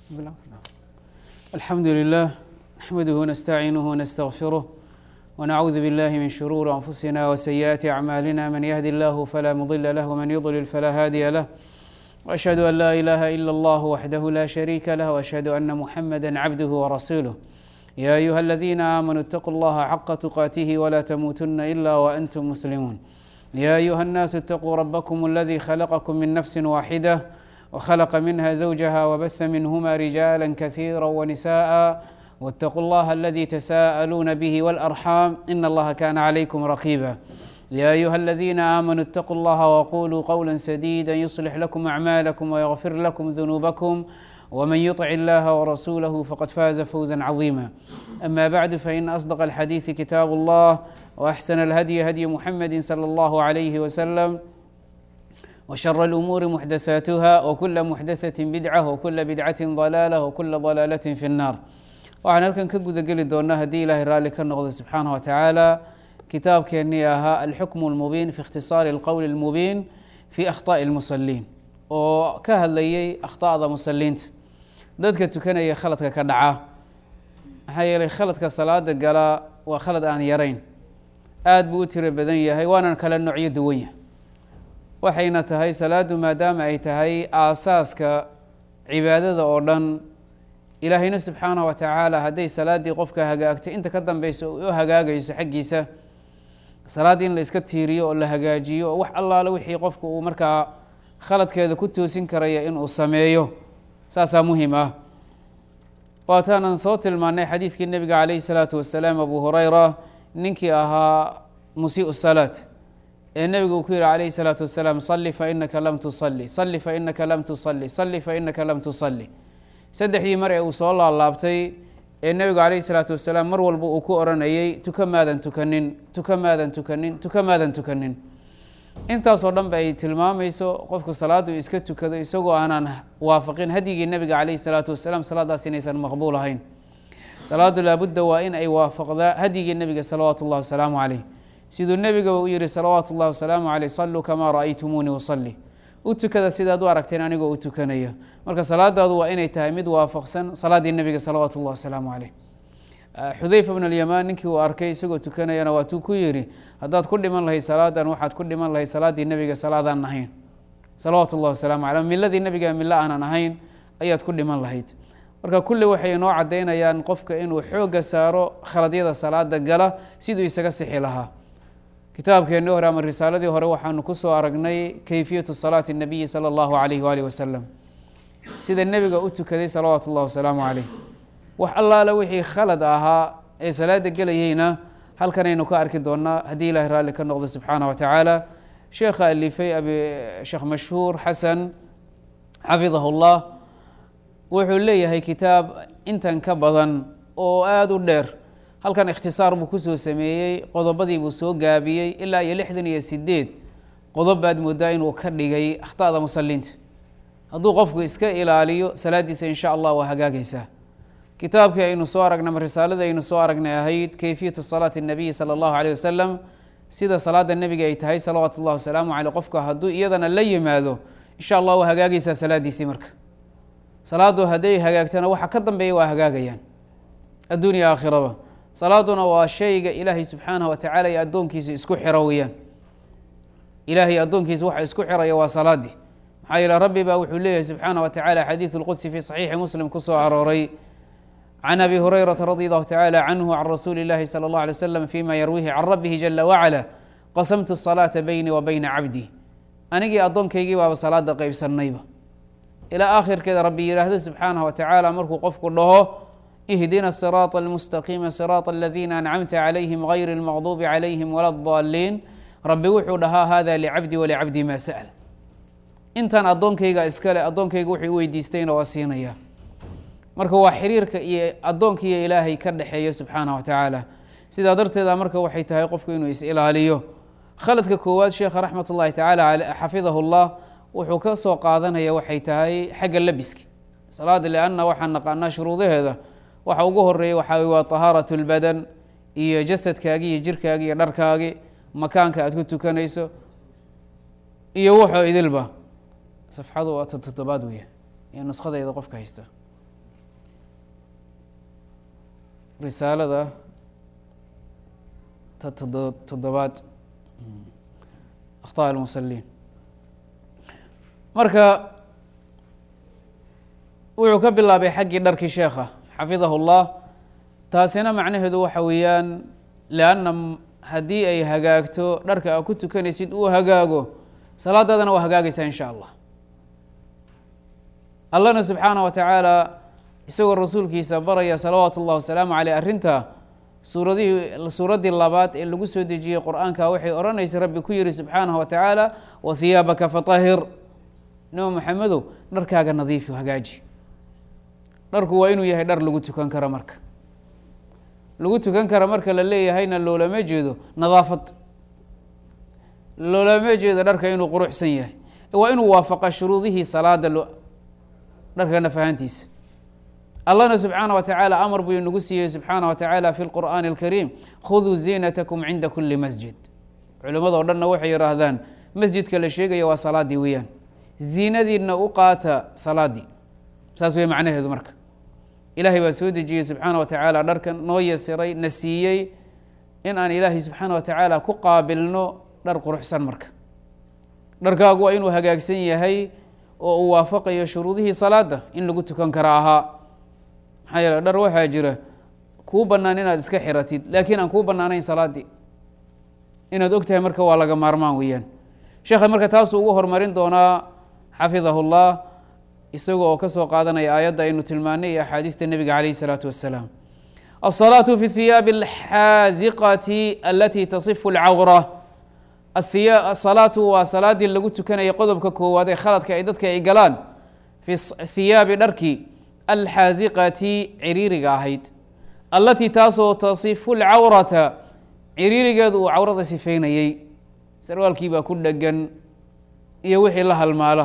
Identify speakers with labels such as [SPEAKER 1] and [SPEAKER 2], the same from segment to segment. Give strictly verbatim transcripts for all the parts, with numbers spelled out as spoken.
[SPEAKER 1] الحمد لله نحمده ونستعينه ونستغفره ونعوذ بالله من شرور أنفسنا وسيئات أعمالنا من يهد الله فلا مضل له ومن يضلل فلا هادي له وأشهد أن لا إله إلا الله وحده لا شريك له وأشهد أن محمدا عبده ورسوله يا أيها الذين آمنوا اتقوا الله حق تقاته ولا تموتن إلا وأنتم مسلمون يا أيها الناس اتقوا ربكم الذي خلقكم من نفس واحدة وخلق منها زوجها وبث منهما رجالا كثيرا ونساء واتقوا الله الذي تساءلون به والأرحام إن الله كان عليكم رقيبا يا أيها الذين آمنوا اتقوا الله وقولوا قولا سديدا يصلح لكم أعمالكم ويغفر لكم ذنوبكم ومن يطع الله ورسوله فقد فاز فوزا عظيما أما بعد فإن أصدق الحديث كتاب الله وأحسن الهدي هدي محمد صلى الله عليه وسلم وشر الأمور محدثاتها وكل محدثة بدعة وكل بدعة ضلالة وكل ضلالة في النار waxaan halkan ka guda geli doonaa haddii ilaahay raalli ka noqdo subxaanaه wa tacaala kitaabkeennii ahaa alxukm اlmubiin fi اkhtisaari اlqowl اlmubiin fi akhطaaءi اlmusaliin oo ka hadlayay akhطa'da musaliinta dadka tukanaya khaladka ka dhaca maxaa yeelay khaladka salaada gala waa khalad aan yarayn aad buu u tiro badan yahay waanan kala noocyo duwan yahay waxayna tahay salaadu maadaama ay tahay aasaaska cibaadada oo dhan ilaahayna subxaanaه wa tacaala hadday salaaddii qofka hagaagtay inta ka dambeysa u hagaagayso xaggiisa salaaddii in la iska tiiriyo oo la hagaajiyo oo wax allaale wixii qofka uu markaa khaladkeeda ku toosin karaya inuu sameeyo saasaa muhim ah waataanan soo tilmaanay xadiidkii nebiga calayh الsalaatu wasalaam abu hurayra ninkii ahaa musiiءu salaat ee nebigu uu ku yihi calayh الsalaatu wasalaam salli fainaka lam tusalli salli fainaka lam tusalli salli fainaka lam tusalli saddexdii mar ee uu soo laalaabtay ee nebigu calayh isalaatu wasalaam mar walba uu ku odhanayay tuka maadan tukanin tuka maadan tukanin tuka maadan tukanin intaasoo dhan ba ay tilmaamayso qofku salaadu iska tukado isagoo aanan waafaqin hadyigii nebiga calayh isalaatu wasalaam salaadaas inaysan maqbuul ahayn salaadu laabudda waa in ay waafaqdaa hadyigii nebiga salawaatu ullahi wasalaamu caleyh siduu nebiga u yihi salawaatu ullahi wasalaamu caleyh salluu kamaa ra'aytumuunii usalli u tukada sidaad u aragteen anigoo u tukanaya marka salaadaadu waa inay tahay mid waafaqsan salaaddii nebiga salawaatu ullahi wasalaamu caleyh xudayfa bn alyamaan ninkii uu arkay isagoo tukanayana waatuu ku yihi haddaad ku dhiman lahayd salaadan waxaad ku dhiman lahayd salaaddii nebiga salaadaan ahayn salawaatu ullahi wasalaamu caleyh miladii nebiga milo aanan ahayn ayaad ku dhiman lahayd marka kulli waxay inoo caddaynayaan qofka inuu xoogga saaro khaladyada salaada gala siduu isaga sixi lahaa kitaabkeennii hore ama risaaladii hore waxaanu ku soo aragnay kayfiyatu salaati الnabiyi salى اllahu alayh waalih wasalam sida nebiga u tukaday salawaatu اllahi wasalaamu caleyh wax allaale wixii khalad ahaa ee salaada gelayeyna halkanaynu ka arki doonaa haddii ilahay raalli ka noqdo subxaanaه wa tacaala sheekha alifay abi sheekh mashhuur xasan xafidahu اllah wuxuu leeyahay kitaab intan ka badan oo aada u dheer halkan ikhtisaar buu kusoo sameeyey qodobadii buu soo gaabiyey ilaa iyo lixdan iyo sideed qodob baad moodaa inuu ka dhigay akhطa'da musaliinta hadduu qofku iska ilaaliyo salaadiisa in sha allah waa hagaagaysaa kitaabkii aynu soo aragnay ma risaaladii aynu soo aragnay ahayd kayfiyatu salaati الnabiyi salى اllahu alيه wasalam sida salaada nebiga ay tahay salawaatu اllahi wasalaamu caleyh qofka hadduu iyadana la yimaado in sha allah waa hagaagaysaa salaadiisii marka salaadu hadday hagaagtana waxa ka dambeeya waa hagaagayaan addunya aakhiraba salaaduna waa shayga ilaahay subxaanaه wa tacala iyo addoonkiisa isku xiro weyaan ilaahay addoonkiisa waxa isku xiraya waa salaadii maxaa yeele rabbi baa wuxuu leeyahay subxaanaه wa tacala xadiiثu اlqudsi fi صaxiixi muslim ku soo arooray can abi hurayrata radi allahu tacala canhu can rasuuli اllahi salى اllah alay wasalam fima yarwihi can rabbihi jala wacala qasamtu الsalaaةa beynii wa beyna cabdi anigii addoonkaygii baaba salaada qeybsanayba ilaa aakhirkeeda rabbi yihaahdo subxaanaه wa tacaala markuu qofku dhaho ihdina الsiraaط اlmustaqiima siraaط aladiina ancamta calayhim gayri اlmaqduubi calayhim wala اdaaliin rabbi wuxuu dhahaa hada licabdi walicabdi ma sa'l intaan addoonkayga iskale addoonkayga wuxuu u weydiistayna waa siinaya marka waa xiriirka iyo addoonka iyo ilaahay ka dhexeeya subxaanaه wa tacaala sidaa darteeda marka waxay tahay qofku inuu is ilaaliyo khaladka koowaad sheekha raxmat ullahi tacaala xafidahu اllah wuxuu ka soo qaadanaya waxay tahay xagga labiska salaada lanna waxaan naqaanaa shuruudaheeda waxa ugu horeeya waxaa waa طahaaraة اlbadan iyo jasadkaagi iyo jirkaagi iyo dharkaagi makaanka aad ku tukanayso iyo wuxuu idilba safxadu waa toddobaad weya iyo nuskhadayda qofka haysta risaalada toddobaad akhطاء الmusaliin marka wuxuu ka bilaabay xaggii dharkii sheekha xafidahu الlah taasina macnaheedu waxa weeyaan lanna haddii ay hagaagto dharka a ku tukanaysid uu hagaago salaadaadana waa hagaagaysaa in sha allah allahna subxaanaه wa tacaala isagoo rasuulkiisa baraya salawaatu اllah wasalaamu aleyh arrinta suuradihii suuraddii labaad ee lagu soo dejiyey qur'aanka waxay odhanaysa rabbi ku yihi subxaanaه wa tacaala wahiyaabaka faطahir nabi maxamedow dharkaaga nadiifi hagaaji dharku waa inuu yahay dhar lagu tukan karo marka lagu tukan kara marka la leeyahayna loolama jeedo nadaafad loolama jeedo dharka inuu quruxsan yahay waa inuu waafaqa shuruudihii salaada lo dharkana fahantiisa allahna subxaanaه wa tacaala amar buu inagu siiyey subxaanaه wa tacaala fi lqur'aani اlkariim khuduu ziinatakum cinda kuli masjid culimmada o dhanna waxay yihaahdaan masjidka la sheegaya waa salaadii weeyaan ziinadiina u qaata salaadii saas wey macnaheedu marka ilaahay baa soo dejiyey subxaanaه wa tacaala dharkan noo yasiray na siiyey in aan ilaahay subxaanaه wa tacaala ku qaabilno dhar quruxsan marka dharkaagu waa inuu hagaagsan yahay oo uu waafaqayo shuruudihii salaada in lagu tukan kara ahaa maxaa yeele dhar waxaa jira kuu bannaan inaad iska xiratid laakiin aan kuu bannaanayn salaadii inaad og tahay marka waa laga maarmaan weeyaan sheekha marka taasuu ugu horumarin doonaa xafidahu اllah isaga oo ka soo qaadanaya aayadda aynu tilmaanay iyo axaadiista nebiga calayh الsalaatu wassalaam aلsalaaةu fi hiyaabi اlxaaziqati alati tasifu اlcawra asalaatu waa salaadii lagu tukanaya qodobka koowaad ee khaladka ay dadka ay galaan fi hiyaabi dharkii alxaaziqati ciriiriga ahayd allatii taasoo tasifu lcawrata ciriirigeedu uu cawrada sifeynayey sarwaalkii baa ku dhegan iyo wixii la halmaala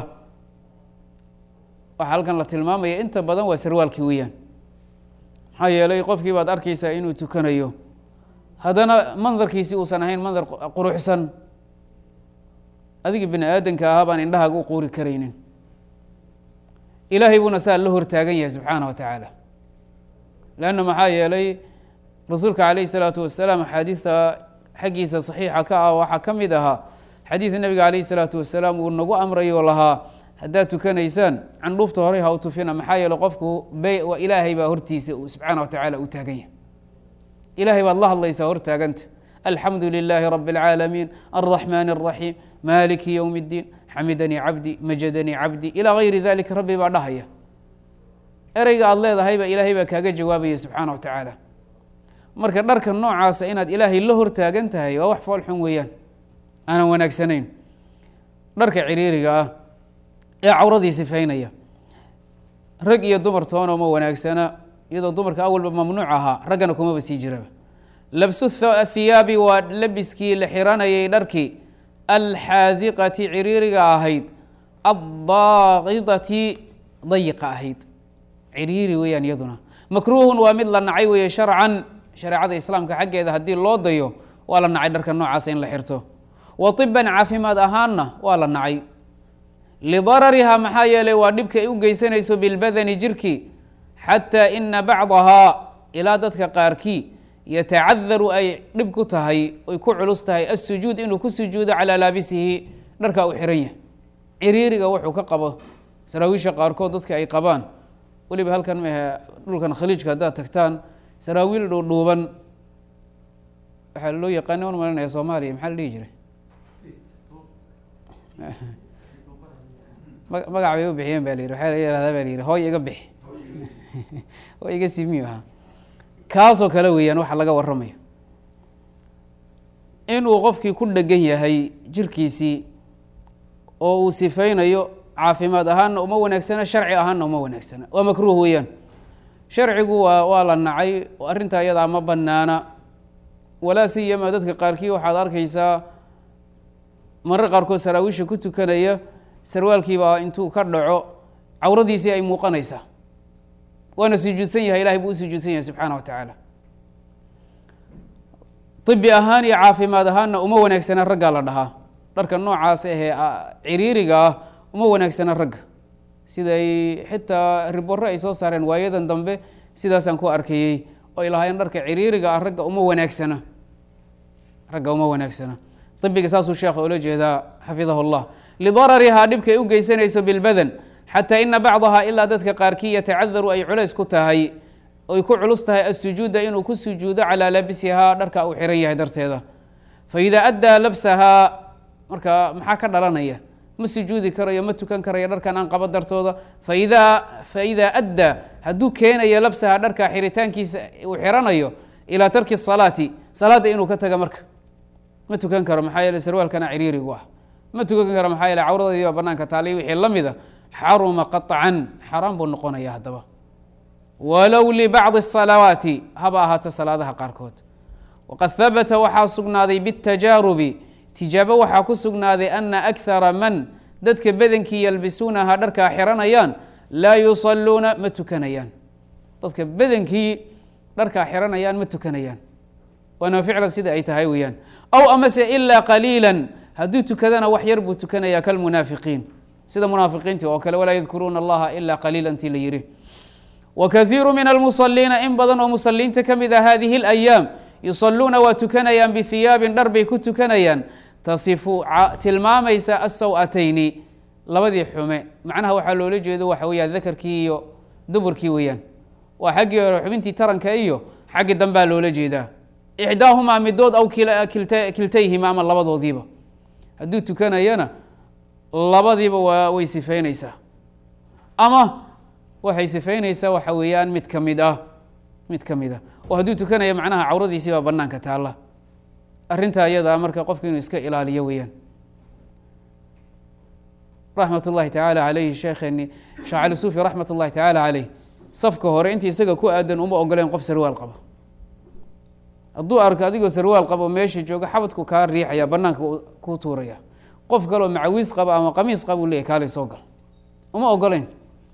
[SPEAKER 1] waxaa halkan la tilmaamaya inta badan waa sarwaalkii weeyaan maxaa yeelay qofkii baad arkaysaa inuu tukanayo haddana mandarkiisi uusan ahayn mandar quruxsan adigii bini aadanka ahaa baan indhahaaga u quuri karaynin ilaahay buuna saa la hortaagan yahay subxaana wa tacaala leanna maxaa yeelay rasuulka calayh الsalaatu wasalaam axaadiista xaggiisa saxiixa ka ah waxaa ka mid ahaa xadiida nebiga calayh الsalaatu wasalaam uu nagu amrayo lahaa haddaad tukanaysaan candhuufta horey ha u tufina maxaa yeele qofku b ilaahay baa hortiisa subxaana wa tacaala u taagan yahay ilaahay baad la hadlaysaa hortaaganta alxamdu lilaahi rabi اlcaalamiin alraxmaan الraxiim maliki ywm اddiin xamidanii cabdi majadanii cabdi ilaa gayri dalika rabbi baa dhahaya ereyga aada leedahayba ilaahay baa kaaga jawaabaya subxaana wa tacaala marka dharka noocaasa inaad ilaahay la hortaagan tahay waa wax foolxun weeyaan aanan wanaagsanayn dharka ciriiriga ah ee cawradii sifeynaya rag iyo dumar toona uma wanaagsana iyadoo dumarka awalba mamnuuc ahaa raggana kumaba sii jiraba labsu thiyaabi waa labiskii la xiranayay dharkii alxaaziqati ciriiriga ahayd addaaqidati dayiqa ahayd ciriiri weeyaan iyaduna makruuhun waa mid la nacay weeye sharcan shareecada islaamka xaggeeda haddii loo dayo waa la nacay dharka noocaasa in la xirto wa tiban caafimaad ahaanna waa la nacay lidarariha maxaa yeelay waa dhibka ay u geysanayso bilbadani jirkii xataa ina bacdahaa ilaa dadka qaarkii yatacadaru ay dhib ku tahay ay ku culus tahay assujuud inuu ku sujuudo calaa laabisihi dharka u xiran yahay ciriiriga wuxuu ka qabo saraawiisha qaarkood dadka ay qabaan weliba halkan mahe dhulkan khaliijka haddaad tagtaan saraawiil dhuudhuuban waxaa loo yaqaana an marinaya soomaaliya maxaa la dhihi jiray magac bay u bixiyeen ba la yihi waxaa la yihahdaa ba la yihi hooy iga bixi hooy iga simiyo ahaa kaasoo kale weeyaan waxa laga warramayo inuu qofkii ku dhegan yahay jirkiisii oo uu sifeynayo caafimaad ahaanna uma wanaagsana sharci ahaanna uma wanaagsana waa makruuh weeyaan sharcigu waa waa la nacay arrintaa iyadaa ma banaana walaa siyama dadka qaarkii waxaad arkaysaa marar qaarkood saraawiisha ku tukanaya sarwaalkiibaa intuu ka dhaco cawradiisii ay muuqanaysaa waana sujuudsan yahay ilahay buu u sujuudsan yahay subxaana wa tacaala ibi ahaan iyo caafimaad ahaanna uma wanaagsana raggaa la dhahaa dharka noocaas ahee ciriiriga ah uma wanaagsana ragga sida ay xitaa riborre ay soo saareen waayadan dambe sidaasaan ku arkayey oy lahaayeen dharka ciriiriga ah ragga uma wanaagsana ragga uma wanaagsana ibiga saasuu sheekha ula jeedaa xafidahu اllah lidararihaa dhibkay u geysanayso bilbadan xataa ina bacdahaa ilaa dadka qaarkii yatacadaru ay culays ku tahay oy ku culus tahay asujuuda inuu ku sujuudo calaa labisihaa dharka uu xiran yahay darteeda faida addaa labsahaa marka maxaa ka dhalanaya ma sujuudi karayo ma tukan karayo dharkan aan qaba dartooda faidaa faida addaa hadduu keenayo labsahaa dharka xiritaankiisa uu xiranayo ilaa tarki salaati salaadda inuu ka taga marka ma tukan karo maxaa yeele sarwaalkana ciriirigu ah ma tukan karo maxaa yeele cawradaydi baa banaanka taaliy wixii la mida xaruma qaطcan xaraam buu noqonaya haddaba walow libacضi الصalawaati haba ahaato salaadaha qaarkood waqad habata waxaa sugnaaday biاtajaarubi tijaabo waxaa ku sugnaaday ana akara man dadka badankii yalbisuunaha dharkaa xiranayaan laa yusaluuna ma tukanayaan dadka badankii dharkaa xiranayaan ma tukanayaan waana ficlan sida ay tahay weeyaan aw amase ilaa qaliila hadduu tukadana wax yar buu tukanaya kalmunaafiqiin sida munaafiqiintii oo kale walaa yadkuruuna allaha ilaa qaliila intii la yihi wakaiiru min almusaliina in badan oo musaliinta ka mid a hadihi اlayaam yusaluuna waa tukanayaan bihiyaabin dhar bay ku tukanayaan tasifu tilmaamaysa asaw'atayni labadii xume macnaha waxaa loola jeedo waxa weya dakarkii iyo duburkii weeyaan waa xaggii hore xubintii taranka iyo xaggi dambaa loola jeedaa ixdaahumaa midood aw kiltayhima ama labadoodiiba hadduu tukanayana labadiiba waa way sifaynaysaa ama waxay sifaynaysaa waxa weeyaan mid ka mid ah mid ka mid ah oo hadduu tukanaya macnaha cawradiisii baa banaanka taalla arrintaa iyadaa marka qofka inuu iska ilaaliyo weeyaan raxmat ullahi tacaala calayhi sheekheeni sheekh cali suufi raxmat ullahi tacaala caleyh safka hore intii isaga ku aadan uma ogoleen qof sarwaal qaba hadduu arko adigoo sarwaal qabo meesha jooga xabadku kaa riixaya banaanka ku tuuraya qof kaleo macawiis qaba ama qamiis qaba u leyahy kaalay soo gal uma ogoleyn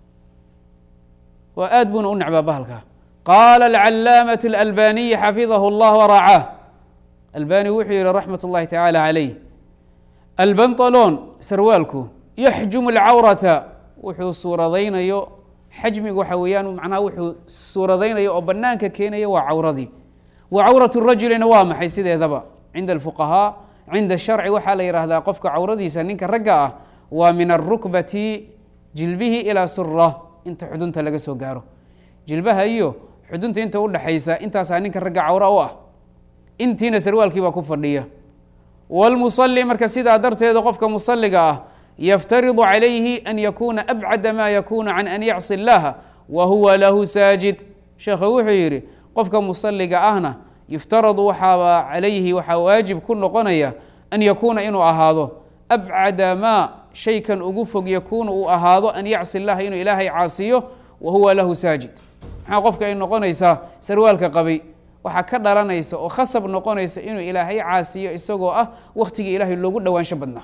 [SPEAKER 1] waa aad buuna u necbaa bahalkaa qaala alcalaamaة اlalbaniyi xafidahu اllah waracaah albani wuxuu yihi raxmat اllahi tacaala calayh albanطaloon sarwaalku yaxjumu اlcawrata wuxuu suuradaynayo xajmigu waxa weeyaan macnaha wuxuu suuradaynayo oo banaanka keenaya waa cawradii wa cawraة rajulina waa maxay sideedaba cinda alfuqahaa cinda sharci waxaa la yihahdaa qofka cawradiisa ninka ragga ah waa min arukbati jilbihi ilaa sura inta xudunta laga soo gaaro jilbaha iyo xudunta inta udhaxaysa intaasaa ninka ragga cawra u ah intiina sarwaalkii baa ku fadhiya wاlmusali marka sidaa darteeda qofka musaliga ah yaftaridu calayhi an yakuna abcada ma yakunu can an yacsi اllaha wa huwa lahu saajid sheekha wuxuu yihi qofka musaliga ahna yuftaradu waxaaba calayhi waxaa waajib ku noqonaya an yakuuna inuu ahaado abcada ma shaykan ugu fog yakuunu uu ahaado an yacsi اllaha inuu ilaahay caasiyo wa huwa lahu saajid maxaa qofka ay noqonaysaa sarwaalka qabay waxaa ka dhalanaysa oo khasab noqonaysa inuu ilaahay caasiyo isagoo ah waktigii ilaahay loogu dhawaansho badnaa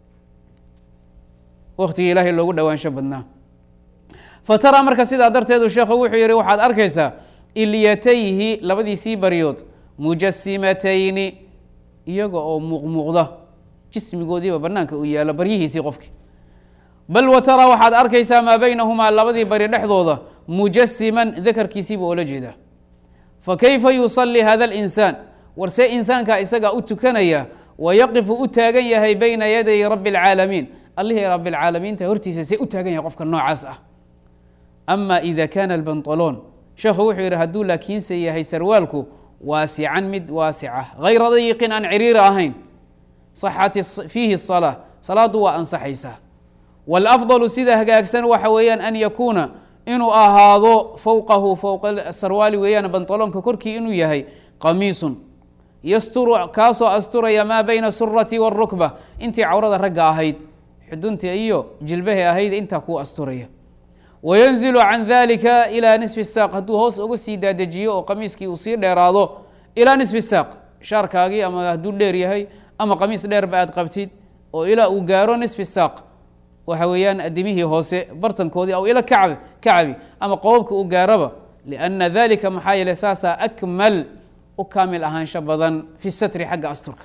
[SPEAKER 1] waktigii ilaahay loogu dhawaansho badnaa fatara marka sidaa darteedu sheekhu wuxuu yihi waxaad arkaysaa ilyatayhi labadiisii baryood mujasimatayni iyaga oo muuqmuuqda jismigoodiiba banaanka uu yaalo baryihiisii qofkii bal watara waxaad arkaysaa maa baynahumaa labadii bari dhexdooda mujasiman dakarkiisiiba oola jeedaa fakayfa yusalii hada اlinsaan warsee insaankaa isagaa u tukanaya wayaqifu u taagan yahay bayna yaday rabi اlcaalamiin allihii rabi اlcaalamiinta hortiisa see u taagan yahay qofka noocaas ah ama ida kana albanطaloon sheekhu wuxuu yihi hadduu laakiinse yahay sarwaalku waasican mid waasica hayra dayiqin aan ciriiri ahayn صaxat fiihi الصalاة salaadu waa ansaxaysaa wاlafضل sida hagaagsan waxa weeyaan an yakuuna inuu ahaado fowqahu fowqa sarwaali weeyaan banطaloonka korkii inuu yahay qamiisun yasturu kaasoo asturaya maa bayna surati wالrukba intii cawrada ragga ahayd xudunta iyo jilbahay ahayd intaa kuu asturaya wayanzilu can dalika ilaa nisfi الsaaq hadduu hoos uga sii daadejiyo oo qamiiskii uu sii dheeraado ilaa nisfi الsaaq shaarkaagii ama hadduu dheer yahay ama qamiis dheerba aad qabtid oo ilaa uu gaaro nisfi saaq waxa weeyaan adimihii hoose bartankoodii aw ila kacbi kacbi ama qobobka uu gaaraba lianna dalika maxaa yeele saasaa akmal u kaamil ahaansho badan fi satri xagga asturka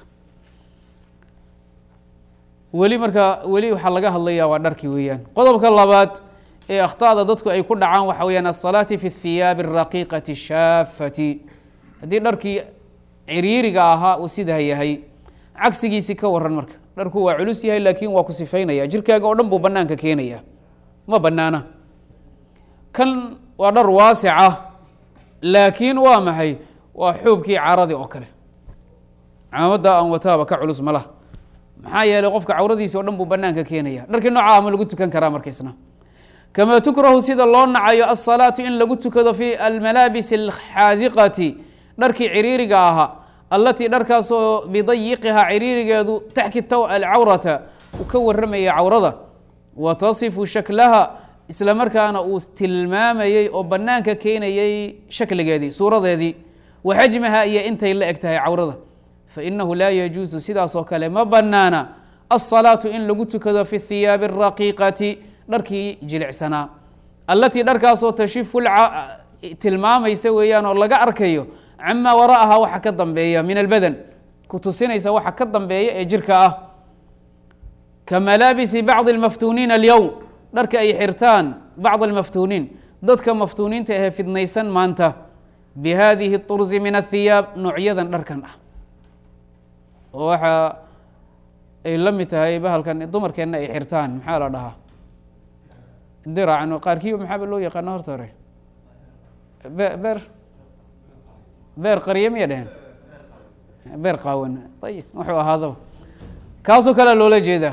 [SPEAKER 1] weli marka weli waxaa laga hadlayaa waa dharkii weeyaan qodobka labaad ee akhطaada dadku ay ku dhacaan waxa weyaan الصalaaةi fi الثiyaabi الraqiiqati الshaafati haddii dharkii ciriiriga ahaa uu sidaa yahay cagsigiisi ka waran marka dharku waa culus yahay laakin waa ku sifaynaya jirkaaga oo dhan buu banaanka keenaya ma banaana kan waa dhar waasica laakiin waa maxay waa xuubkii caradii oo kale caamadda aan wataaba ka culus ma laha maxaa yeelay qofka cawradiisi o dhan buu banaanka keenaya dharkii noocaa ma lagu tukan karaa markaisna kamaa tukrahu sida loo nacayo الصalaaةu in lagu tukado fi almalaabis الxaasiqati dharkii ciriiriga ahaa allatii dharkaasoo bidayiqihaa ciriirigeedu taxki alcawrata uu ka warramayay cawrada wa tasifu shaklaha isla markaana uu tilmaamayey oo banaanka keenayey shakligeedii suuradeedii wa xajmaha iyo intay la eg tahay cawrada fainahu laa yajuusu sidaasoo kale ma banaana الصalaaةu in lagu tukado fi الthiyaabi الraqiiqati dharkii jilicsanaa allatii dharkaasoo tashifu tilmaamaysa weeyaan oo laga arkayo camaa wara'aha waxa ka dambeeya min albadan ku tusinaysa waxa ka dambeeya ee jirka ah ka malaabisi bacضi اlmaftuuniina alyowm dharka ay xirtaan bacض اlmaftuuniin dadka maftuuniinta ahee fidnaysan maanta bihadihi اطurzi min aلhiyaab noocyadan dharkan ah oo waxa ay la mid tahay bahalkan dumarkeenna ay xirtaan maxaa la dhahaa diracan qaarkiiba maxaaba loo yaqaana horta hore beer beer qarye miya dheheen beer qaawan ayib wuxuu ahaadaba kaasoo kalea loola jeedaa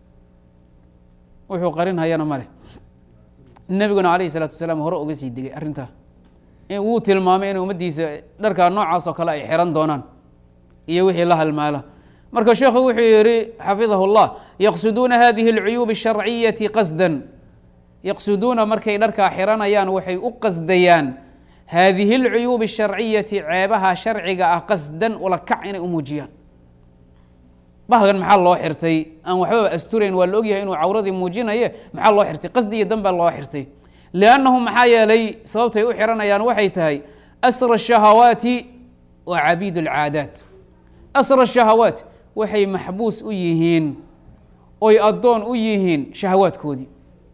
[SPEAKER 1] wuxuu qarin hayana male nebiguna alayh الsalaatu wasalaam hore uga sii degay arrintaa wuu tilmaamay in ummaddiisa dharkaa noocaas oo kale ay xiran doonaan iyo wixii la halmaala marka sheekhu wuxuu yihi xafidahu الlah yaqsuduuna hadihi اlcuyuub الsharciyaةi qasdan yaqsuduuna markay dharkaa xiranayaan waxay u qasdayaan haadihi اlcuyuub الsharciyati ceebaha sharciga ah qasdan ula kac inay u muujiyaan bahalkan maxaa loo xirtay aan waxbaba asturayn waa la ogyahay inuu cawradii muujinaye maxaa loo xirtay qasdi iyo dan baa loo xirtay liannahu maxaa yeelay sababtay u xiranayaan waxay tahay asra الshahawaati wa cabiid اlcaadaat asra الshahawaat waxay maxbuus u yihiin oy addoon u yihiin shahawaadkoodii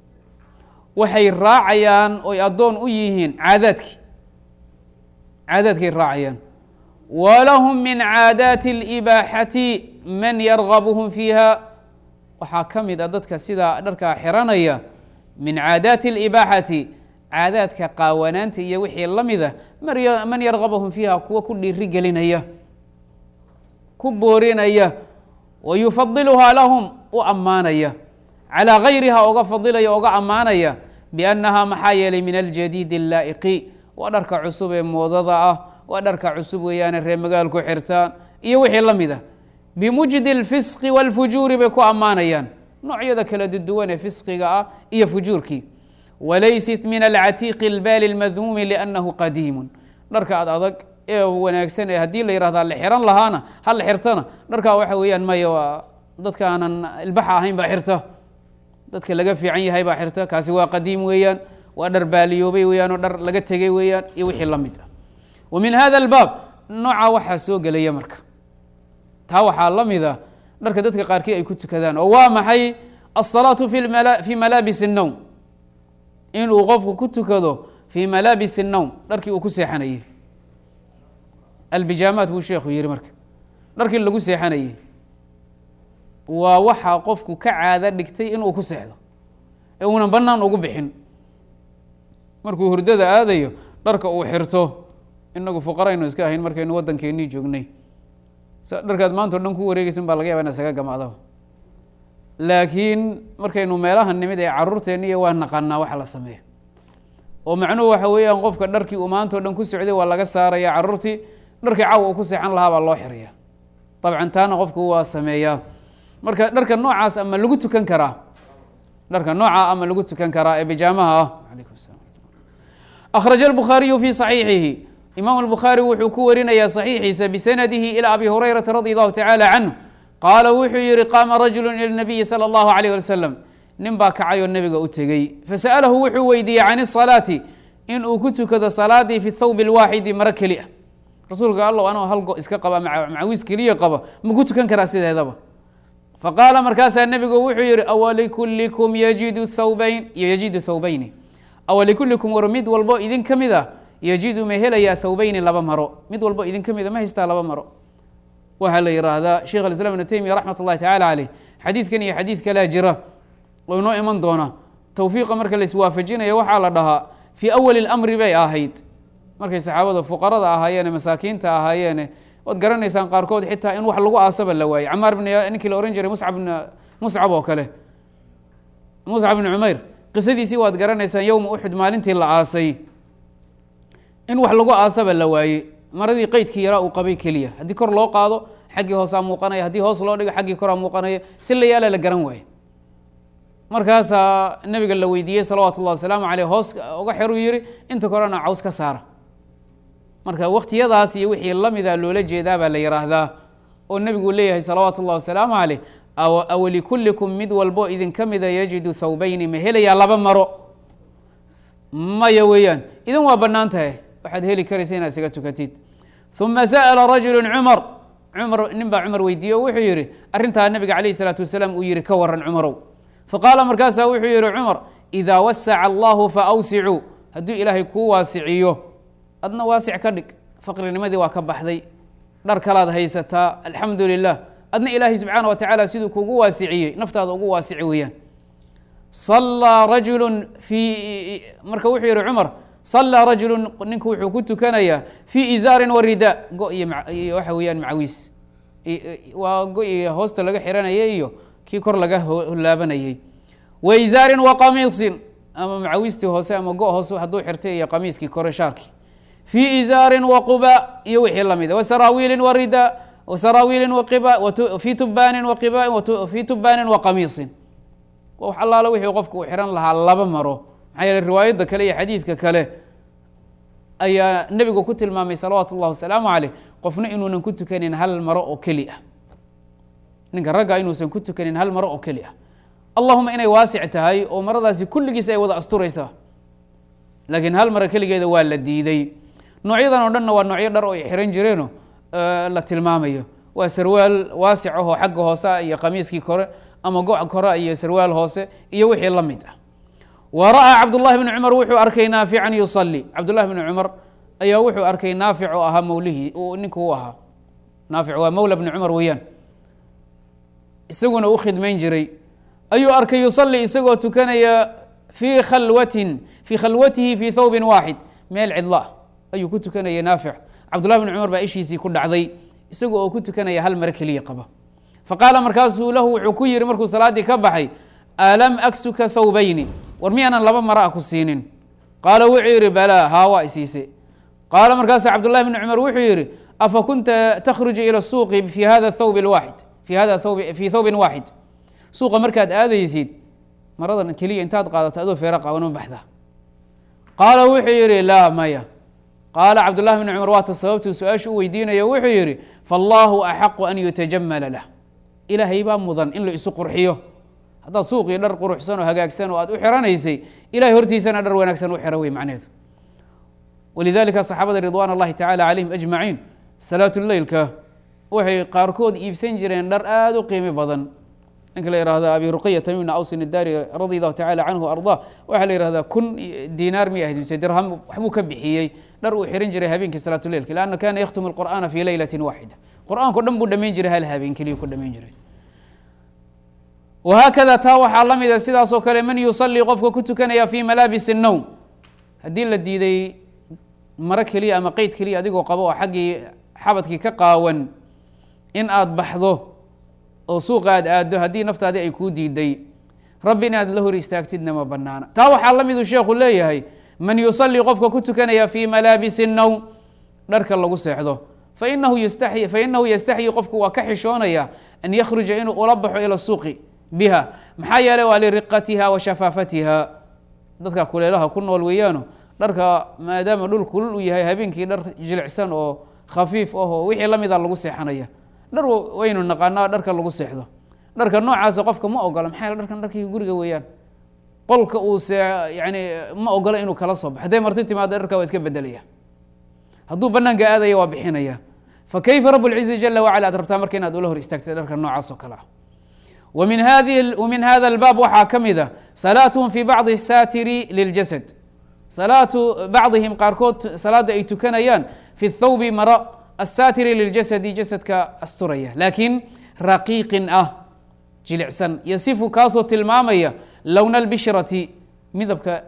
[SPEAKER 1] waxay raacayaan oy addoon u yihiin caadaadkii caadaadkay raacayaan walahum min caadaati اlibaaxati man yargabuhum fiiha waxaa ka mid a dadka sidaa dharkaa xiranaya min caadaati اlibaaxati caadaadka qaawanaanta iyo wixii la mida man yargabuhum fiiha kuwa ku dhiiri gelinaya ku boorinaya wa yufadiluhaa lahum u ammaanaya calىa gayriha oga fadilaya oga ammaanaya biannaha maxaa yeelay min aljadiid اlaa'iqi waa dharka cusub ee moodada ah waa dharka cusub weeyaane reer magaalku xirtaan iyo wixii la mid ah bimujdi اlfisqi wاlfujuuri bay ku ammaanayaan noocyada kala duwan ee fisqiga ah iyo fujuurkii walaysat min alcatiiqi اlbaali اlmadmuumi liannahu qadiimu dharka ad adag ee wanaagsan ee haddii la yihahda la xiran lahaana ha la xirtana dharkaa waxa weeyaan maya waa dadka aanan ilbaxa ahayn baa xirta dadka laga fiican yahay baa xirta kaasi waa qadiim weeyaan waa dhar baaliyoobay weeyaan oo dhar laga tegay weeyaan iyo wixii la mid ah wa min hada albaab noocaa waxaa soo gelaya marka taa waxaa la mid ah dharka dadka qaarkii ay ku tukadaan oo waa maxay الصalaaةu fi malaabis الnowm inuu qofku ku tukado fii malaabis الnowm dharkii uu ku seexanayey albijaamaat buu sheekhu yihi marka dharkii lagu seexanayey waa waxaa qofku ka caado dhigtay inuu ku seexdo ee uunan banaan ugu bixin markuu hurdada aadayo dharka uu xirto inagu fuqaraynu iska ahayn markaynu waddankeennii joognay dharkaad maanta o dhan ku wareegeysan baa laga yaba ina isaga gamaadaba laakiin markaynu meelaha nimid ee caruurteenniiy waa naqanaa waxa la sameeyo oo macnuhu waxa weeyaan qofka dharkii uu maanta o dhan ku socday waa laga saaraya caruurtii dharkii cawa uu ku seexan lahaa baa loo xiraya dabcan taana qofku waa sameeyaa marka dharka noocaas ama lagu tukan karaa dharka noocaa ama lagu tukan karaa ee bijaamaha ah alaykum salam akhraja albukhaariyu fi صaxiixihi imaam albukhaari wuxuu ku warinayaa صaxiixiisa bisanadihi ilى abi hurayrata radi allahu tacala canhu qaala wuxuu yihi qaama rajulu ilى nabiyi salى اllahu alayh wasalam nin baa kacay oo nebiga u tegey fasa'alahu wuxuu weydiiyey can الsalaati in uu ku tukado salaadii fi thawb اlwaaxidi maro keli ah rasuulka allow anoo hal go iska qaba macawis keliya qaba ma ku tukan karaa sideedaba faqaala markaasaa nebigu wuxuu yihi awalikullikum yajidu thawbayn yajidu thawbayni awalikullikum war mid walbo idin ka mid a yajidu ma helayaa thawbayni laba maro mid walbo idin ka mid a ma haystaa laba maro waxaa la yidhaahdaa sheikh aliسlam ibnu taymiya raxmat اllahi tacala caleyh xadiidkan iyo xadiid kalaa jira oo inoo iman doona tawfiiqa marka la iswaafajinayo waxaa la dhahaa fii awali اlamri bay ahayd markay saxaabada fuqarada ahaayeene masaakiinta ahaayeene waad garanaysaan qaarkood xitaa in wax lagu aasaba la waayey camaar bn ninkii la ohan jiray muscab bn muscab oo kale muscab bn cumayr qisadiisii waad garanaysaan yowma uxud maalintii la aasay in wax lagu aasaba la waayey maradii qeydkii yaraa uu qabay keliya haddii kor loo qaado xaggii hoosaa muuqanaya haddii hoos loo dhigo xaggii koraa muuqanaya si la yaala la garan waaye markaasaa nebiga la weydiiyey salawaatu ullahi wasalaamu caleyh hoos uga xeruu yihi inta korena caws ka saara marka waktiyadaas iyo wixii lamida loola jeedaa baa la yihaahdaa oo nebigu leeyahay salawaatu ullahi wasalaamu caleyh awalikullikum mid walbo idin ka mida yajidu thawbayni ma helayaa laba maro maya weeyaan idan waa bannaan tahay waxaad heli karaysa inaad isaga tukatid uma sa'ala rajulu cumar cumar nin baa cumar weydiiye o wuxuu yihi arrintaa nabiga calayh isalaatu wasalaam uu yihi ka waran cumarow faqaala markaasaa wuxuu yihi cumar idaa wasaca allahu faawsicuu hadduu ilaahay kuu waasiciyo adna waasic ka dhig faqrinimadii waa ka baxday dhar kalaad haysataa alxamdu lilah adna ilaahay subxaana wa tacaala siduu kugu waasiciyey naftaada ugu waasici weeyaan sallaa rajulu fii marka wuxuu yihi cumar sallaa rajulu ninku wuxuu ku tukanayaa fii izaarin wa rida go iyo waxa weeyaan macawiis waa go-i hoosta laga xiranayay iyo kii kor laga holaabanayey wa izaarin wa qamiisin ama macawiistii hoose ama go hoose hadduu xirtay iyo qamiiskii kore shaarkii fii izaarin wa quba iyo wixii lamida wasaraawiilin wa rida wasaraawiilin wa qiba fii tubaanin wa qiba fii tubaanin wa qamiisin wax allaala wixii qofka uu xiran lahaa laba maro maxaa yeele riwaayadda kale iyo xadiidka kale ayaa nebigu ku tilmaamay salawaatu ullahi wasalaamu caleyh qofna inuunan ku tukanin hal maro oo keli ah ninka ragga inuusan ku tukanin hal maro oo keli ah allahuma inay waasic tahay oo maradaasi kulligiis ay wada asturaysaa laakiin hal maro keligeeda waa la diiday noocyadan oo dhanna waa noocyo dhar oo ay xiran jireeno la tilmaamayo waa sarwaal waasic ahoo xagga hoosea iyo qamiiskii kore ama go- kore iyo sarwaal hoose iyo wixii la mid ah wa ra'aa cabdullahi bni cumar wuxuu arkay naafican yusalli cabdullahi bni cumar ayaa wuxuu arkay naafic oo ahaa mawlihii ninku u ahaa naafic waa mawla bni cumar weeyaan isaguna u khidmayn jiray ayuu arkay yusalli isagoo tukanaya fii khalwatin fii khalwatihi fii thawbin waaxid meel cidla ayuu ku tukanaya naafic cabdullahi bni cumar baa ishiisii ku dhacday isaga oo ku tukanaya hal mare keliya qaba faqaala markaasuu lahu wuxuu ku yihi markuu salaaddii ka baxay alam aksuka thawbayni war miyaanan laba mara a ku siinin qaala wuxuu yihi balaa haa waa isiise qaala markaasu cabdullahi bni cumar wuxuu yihi afa kunta takhruju ila suuqi fi hada thawb waaxid fi hada thawb fii thawbin waaxid suuqa markaad aadaysid maradan keliya intaad qaadato adoo feero qaban ma baxda qaala wuxuu yihi laa maya qaala cabdullahi bni cumar waata sababtuu su-aashu u weydiinayo wuxuu yihi faallaahu axaqu an yutajamala lah ilaahay baa mudan in la isu qurxiyo haddaad suuqii dhar quruxsan oo hagaagsan oo aad u xiranaysay ilahay hortiisana dhar wanaagsan u xiro wey macneheedu walidalika saxaabada ridwan اllahi tacala calayhim ajmaciin salaatuleilka waxay qaarkood iibsan jireen dhar aada u qiimi badan ninka la yihahdo abi ruqya tamim bna awsin idari radi allahu tacala canhu arda waxaa la yihahdaa kun dinaar mi ahayd mise dirham waxbuu ka bixiyey dhar uu xiran jiray habeenkii salaatuleilka lanna kana yakhtumu اlqur'ana fi leylati waaxida qur'aanko dhan buu dhamayn jiray hal habeen keliya ku dhamayn jiray wahaakada taa waxaa la mida sidaas oo kale man yusalii qofka ku tukanaya fi malaabis الnowm haddii la diiday maro keliya ama qeyd keliya adigoo qabo oo xaggii xabadkii ka qaawan in aad baxdo oo suuqa aad aaddo haddii naftaadii ay kuu diiday rabbi inaad la hor istaagtidna ma banaana taa waxaa la miduu sheekhu leeyahay man yusalii qofka ku tukanaya fi malaabis الnowm dharka lagu seexdo fainahu yastaxyi fainahu yastaxyi qofku waa ka xishoonaya an yakhruja inuu ula baxo ila suuqi biha maxaa yeelay waa liriqatiha wa shafaafatiha dadka kuleelaha ku nool weeyaano dharka maadaama dhul kulul uu yahay habeenkii dhar jilicsan oo khafiif ahoo wixii lamida lagu seexanaya dhar waynu naqaanaa dharka lagu seexdo dharka noocaasa qofka ma ogola maxaa yeele dharkan dharkii guriga weeyaan qolka uu see yani ma ogola inuu kala soo baxo hadday marti timaado dharka waa iska bedelaya hadduu banaanka aadaya waa bixinaya fa kayfa rabu lcizi jala wacala ad rabtaa marka inaad ula hor istaagtay dharka noocaas oo kale ah ومن هذه ومن هذا الباب waxaa ka mid a salaatuhum fi bacضi saatiri liljasad salaatu bacضihim qaarkood salaada ay tukanayaan fi الthawbi maro aلsaatiri liljasadi jasadka asturaya laakiin raqiiqin ah jilicsan yasifu kaasoo tilmaamaya lowna اlbishrati midabka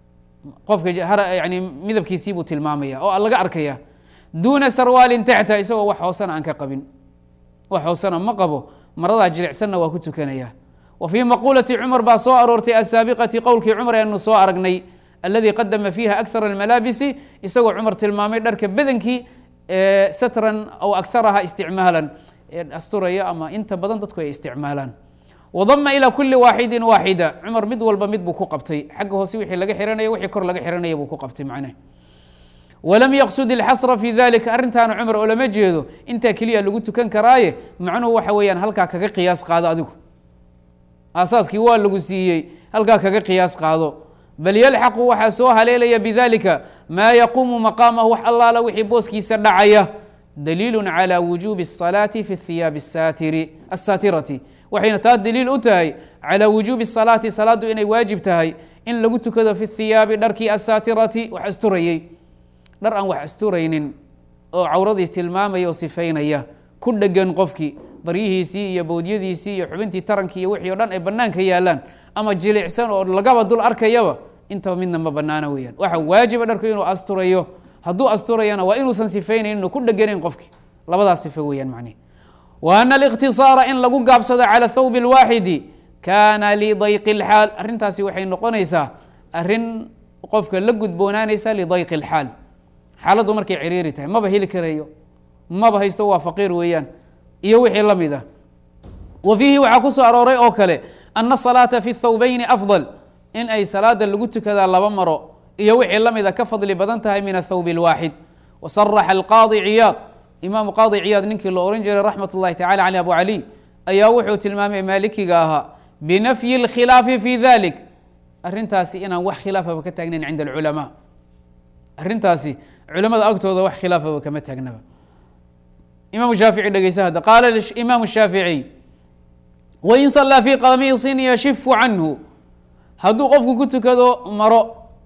[SPEAKER 1] qofka yani midabkiisii buu tilmaamaya oo laga arkaya duuna sarwaalin taxta isagoo wax hoosana aan ka qabin wax hoosana ma qabo maradaa jilicsanna waa ku tukanaya wa fii maqulati cumar baa soo aroortay asaabiqati qowlkii cumar eanu soo aragnay aladii qadama fiiha akthar almalaabisi isagoo cumar tilmaamay dharka badankii satran aw akharaha isticmaalan asturaya ama inta badan dadku ay isticmaalaan wadama ilى kuli waaxidi waaxida cumar mid walba mid buu ku qabtay xagga hoose wixii laga xiranaya wixii kor laga xiranaya buu ku qabtay macnah walam yaqsud اlxasra fi dalika arrintaana cumar oo lama jeedo intaa keliya lagu tukan karaaye macnuhu waxa weeyaan halkaa kaga qiyaas qaado adigu aasaaskii waa lagu siiyey halkaa kaga qiyaas qaado bal yalxaqu waxaa soo haleelaya bidalika maa yaquumu maqaamahu wax allaala wixii booskiisa dhacaya daliilu calى wujubi الصalaati fi hiyaabi asaatirati waxayna taa daliil u tahay calى wujubi الsalaati salaadu inay waajib tahay in lagu tukado fi hiyaabi dharkii asaatirati wax asturayey dhar aan wax asturaynin oo cawradii tilmaamaya oo sifaynaya ku dhegan qofkii baryihiisii iyo bowdyadiisii iyo xubintii tarankii iyo wixii o dhan ay banaanka yaalaan ama jilicsan oo lagaba dul arkayaba intaba midna ma banaana weeyaan waxa waajiba dharku inuu asturayo hadduu asturayana waa inuusan sifaynayn inuu ku dheganayn qofkii labadaas sifa weeyaan macnihi wa ana aliqtisaara in lagu gaabsado cala thawbi اlwaaxidi kaana lidayqi اlxaal arrintaasi waxay noqonaysaa arrin qofka la gudboonaanaysa lidayqi اlxaal xaaladdu markay ciriiri tahay maba heli karayo maba haysto waa faqiir weeyaan iyo wixii la mid ah wa fiihi waxaa ku soo arooray oo kale ana salaata fi thawbayni afضal in ay salaada lagu tukadaa laba maro iyo wixii la mida ka fadli badan tahay min athawbi اlwaaxid wasaraxa alqaadi ciyaad imaamu qaadi ciyaad ninkii la ohan jiray raxmat اllahi tacala caley abu cali ayaa wuxuu tilmaamay maalikiga ahaa binafyi اlkhilaafi fi dalik arrintaasi inaan wax khilaafaba ka taagnayn cinda alculamaa arrintaasi culamada agtooda wax khilaafaba kama taagnaba imaamu shaafici dhegeysa hadda qaala imaamu shaaficiy wain sallaa fii qamiisin yashifu canhu hadduu qofku ku tukado maro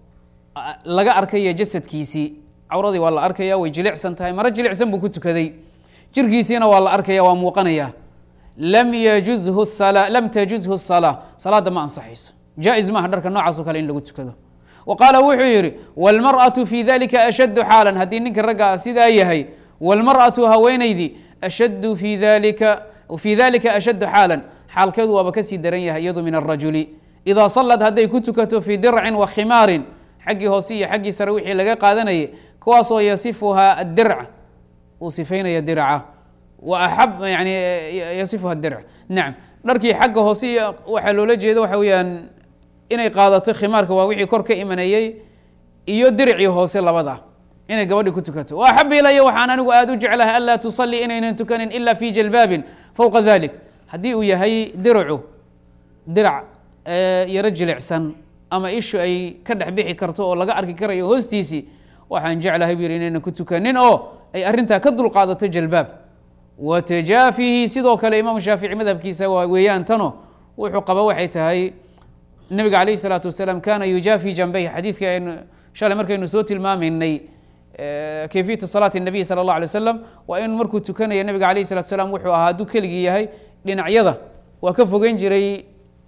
[SPEAKER 1] laga arkaya jasadkiisii cawradii waa la arkaya way jilicsan tahay maro jilicsan buu ku tukaday jirkiisiina waa la arkaya waa muuqanaya lam yajuzhu sala lam tajuzhu الsalaa salaada ma ansaxayso jaa-iz maaha dharka noocaas o kale in lagu tukado wa qaala wuxuu yihi wاlmarأaةu fi dalika ashaddu xaala haddii ninka raggaa sidaa yahay wاlmarأaةu haweenaydii ashaddu fi dalika fii dalika ashaddu xaala xaalkeedu waaba kasii daran yahay iyadu min الrajuli idaa salad hadday ku tukato fii dircin wa khimaarin xaggii hoose iyo xaggii sare wixii laga qaadanayay kuwaasoo yasifuhaa adirc uu sifaynaya dirca wa axab yani yasifuha dirc nacam dharkii xagga hoose iyo waxaa loola jeeda waxa weeyaan inay qaadato khimaarka waa wixii kor ka imanayey iyo dircii hoose labada inay gabadhii ku tukato wa axab ilaya waxaan anigu aada u jeclahay anlaa tusalii inaynan tukanin ila fi jalbaabin fowqa dalik haddii uu yahay dircu dirc yaro jilicsan ama ishu ay ka dhex bixi karto oo laga arki karayo hoostiisii waxaan jeclahay bu yihi inaynan ku tukanin oo ay arrintaa ka dulqaadato jalbaab wa tajaafihi sidoo kale imaamu shaafici madhabkiisa waa weeyaan tano wuxuu qaba waxay tahay nebiga calayh isalaatu wasalaam kana yujaafi janbayh xadiidka aynu shalay markaynu soo tilmaamaynay kayfiyatu salaati الnabiy salى اllah alay wasalam waa in markuu tukanaya nebiga alayh الsalatu wasalaam wuxuu ahaa hadduu keligii yahay dhinacyada waa ka fogeyn jiray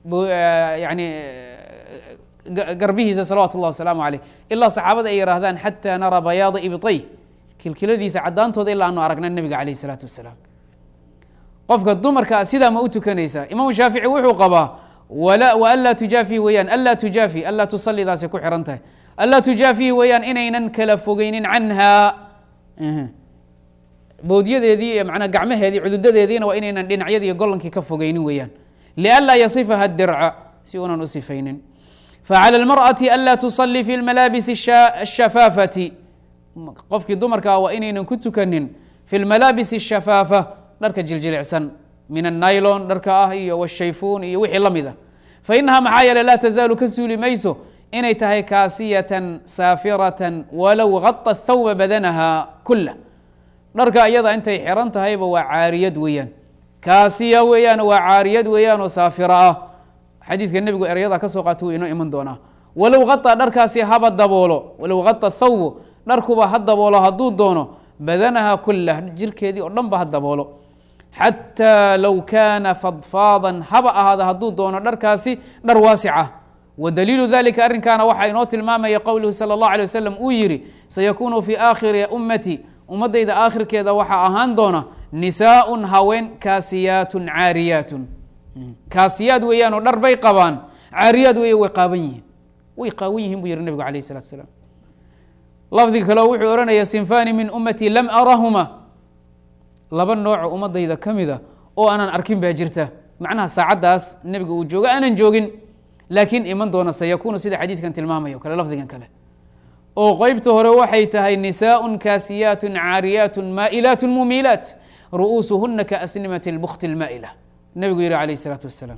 [SPEAKER 1] yani garbihiisa salawatu اllah wasalaamu aleyh ilaa saxaabada ay yihaahdaan xata nara bayaada ibطay kilkiladiisa caddaantooda ilaa anu aragna nebiga alayh الsalaatu wasalaam qofka dumarka sidaa ma u tukanaysaa imaamu shaafici wuxuu qabaa anlaa tujaafi weeyaan anlaa tujaafi anlaa tusalidaasay ku xihan tahay anlaa tujaafihi weeyaan inaynan kala fogeynin canha boodyadeedii manaa gacmaheedii cududadeediina waa inaynan dhinacyadii iyo golankii ka fogeynin weeyaan lianlaa yasifaha dirca si unan u sifaynin facalى اlmarأaةi anlaa tusalii fi malaabis الshafaafati qofkii dumarkaa waa inaynan ku tukanin fi lmalaabis الshafaafa dharka jiljilicsan min الnaylon dharka ah iyo wالshayfuun iyo wixii la mid a fainaha maxaa yeele laa tazaalu ka suuli mayso inay tahay kaasiyatan saafiratan walow gaطa thawba badanaha kula dharka iyada intay xiran tahayba waa caariyad weeyaan kaasiya weeyaan waa caariyad weeyaan oo saafira ah xadiidka nebigu ereyada ka soo qaata wuu inoo iman doonaa walow gata dharkaasi haba daboolo walow gata thawbu dharkuba ha daboolo hadduu doono badanaha kulah jirkeedii oo dhan ba ha daboolo xatىa low kaana fadfaadan haba ahaada hadduu doono dharkaasi dhar waasica wadaliilu dalika arrinkaana waxaa inoo tilmaamaya qowluhu salى الlaه عalيه waslm uu yihi sayakunu fii aakhiri ummati ummadayda aakhirkeeda waxaa ahaan doona nisaaء haween kaasiyaatun caariyaatun kaasiyaad weeyaan oo dhar bay qabaan caariyaad weeye way qaaban yihiin way qaawan yihin buu yihi nebigu alayه الsalatu asalaam lafdiga kaleo wuxuu ohanaya sinfani min ummati lam arahuma laba nooco ummadayda ka mida oo aanan arkin baa jirta macnaha saacaddaas nebiga uu joogo aanan joogin laakiin iman doona sayakunu sida xadiidkan tilmaamaya o kale lafdigan kale oo qeybta hore waxay tahay nisaaء kaasiyaat caariyaat maa'ilaat mumiilaat ru'uusuhuna kaasnimat اlbukti اlmaa'ila nebigu yihi alayh الsalaatu wasalaam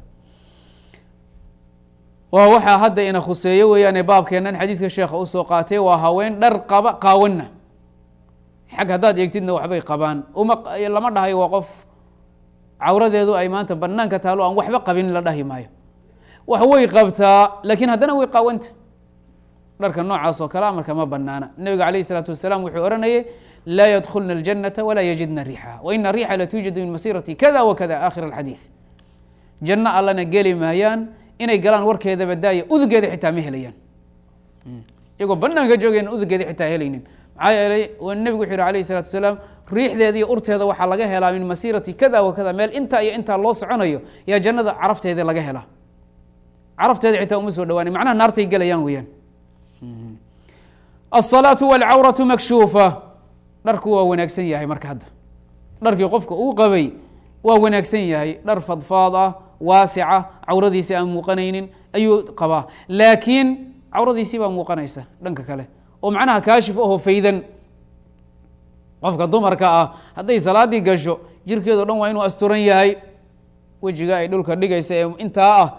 [SPEAKER 1] waa waxaa hadda ina khuseeyo weeyaane baabkeennan xadiidka sheekha usoo qaatay waa haween dhar qaba qaawanna xag haddaad eegtidna waxbay qabaan uma lama dhahayo waa qof cawradeedu ay maanta banaanka taalo aan waxba qabin la dhahi maayo wax way qabtaa laakiin haddana way qaawanta dharka noocaas oo kalea marka ma banaana nebiga alayh الsalaatu wasalaam wuxuu ohanayay laa yadkulna اljanata walaa yajidna riixaha waina riixa latuujadu min masirati kada wa kada akhir اlxadiid janno allana geli maayaan inay galaan warkeeda badaaya udugeeda xitaa ma helayaan iyagoo banaanka joogayan udugeeda xitaa helaynin maxaa yeelay nebigu wuxu yihi alayh الsalatu wasalaam riixdeeda iyo urteeda waxaa laga helaa min masirati kada wa kada meel intaa iyo intaa loo soconayo yaa jannada carafteeda laga helaa carafteeda xitaa uma soo dhawaanay macnaha naartay gelayaan weeyaan الصلاaة والcawraة makshuufa dharku waa wanaagsan yahay marka hadda dharkii qofka uu qabay waa wanaagsan yahay dhar fadfaad ah waasica cawradiisi aan muuqanaynin ayuu qabaa laakiin cawradiisii baa muuqanaysa dhanka kale oo macnaha kaashif aho faydan qofka dumarka ah hadday salaadii gasho jirkeedo dhan waa inuu asturan yahay wejiga ay dhulka dhigaysa ee intaa ah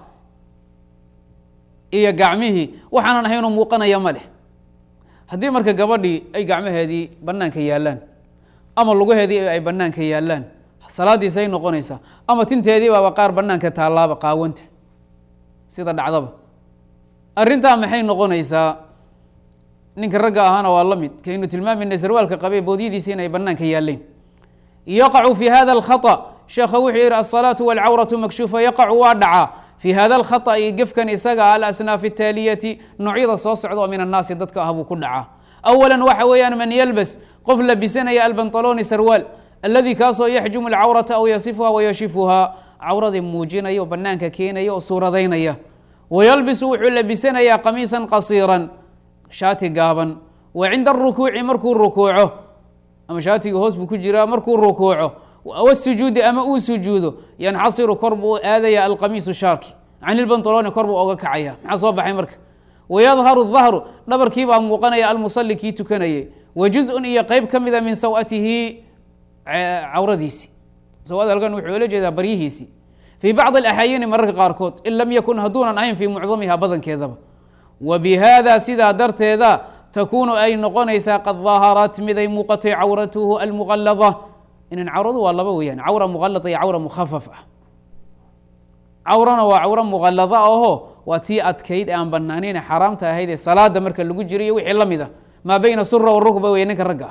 [SPEAKER 1] iyo gacmihii waxaanan ahaynoo muuqanaya ma leh haddii marka gabadhii ay gacmaheedii banaanka yaalaan ama lugaheedii ay banaanka yaalaan salaadiisay noqonaysaa ama tinteedii baaba qaar banaanka taalaaba qaawanta sida dhacdaba arrintaa maxay noqonaysaa ninka ragga ahaana waa la mid kaynu tilmaamayna sarwaalka qabee boodyadiisi inay banaanka yaaleen yaqacu fi hada alkhaطأ sheekha wuxuu yihi alsalaaةu wاlcawraةu makshuufa yaqacu waa dhacaa fi hada alkhaطأi gefkan isaga alasnaaf الtaaliyati noocyada soo socda oo min annaasi dadka ah buu ku dhacaa awala waxa weeyaan man yalbas qof labisanaya albanطaloni sarwaal aladi kaasoo yaxjumu alcawrata aw yasifuha wayashifuhaa cawradii muujinaya oo banaanka keenaya oo suuradaynaya wayalbisu wuxuu labisanayaa qamiisan qasiiran shaati gaaban wa cinda arukuuci markuu rukuuco ama shaatiga hoos buu ku jiraa markuu rukuuco wsujuudi ama uu sujuudo yanxasiru kor buu aadaya alqamiisu shaarki can ilbanطaloni kor buu oga kacaya maxaa soo baxay marka wayadharu dahru dhabarkii baa muuqanaya almusali kii tukanayay wa juz-un iyo qeyb ka mida min sawatihi cawradiisi sawad halkan wuxuu ola jeedaa baryihiisii fii bacضi اlaxaayini mararka qaarkood in lam yakun hadduunan ahayn fii mucdamiha badankeedaba wa bihada sidaa darteeda takunu ay noqonaysaa qad daaharat miday muuqatay cawratuhu almuqalada inan cawradu waa laba weeyaan cawra muqalada iyo cawra mukhafaf ah cawrana waa cawro muqalada aho waa tii adkayd ee aan banaanayn xaaraamta ahayd ee salaada marka lagu jiro iyo wixii lamid a maa bayna sura warukba wey ninka ragga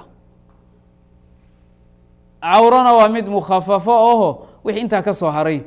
[SPEAKER 1] ah cawrana waa mid mukhafafo aho wixii intaa ka soo haray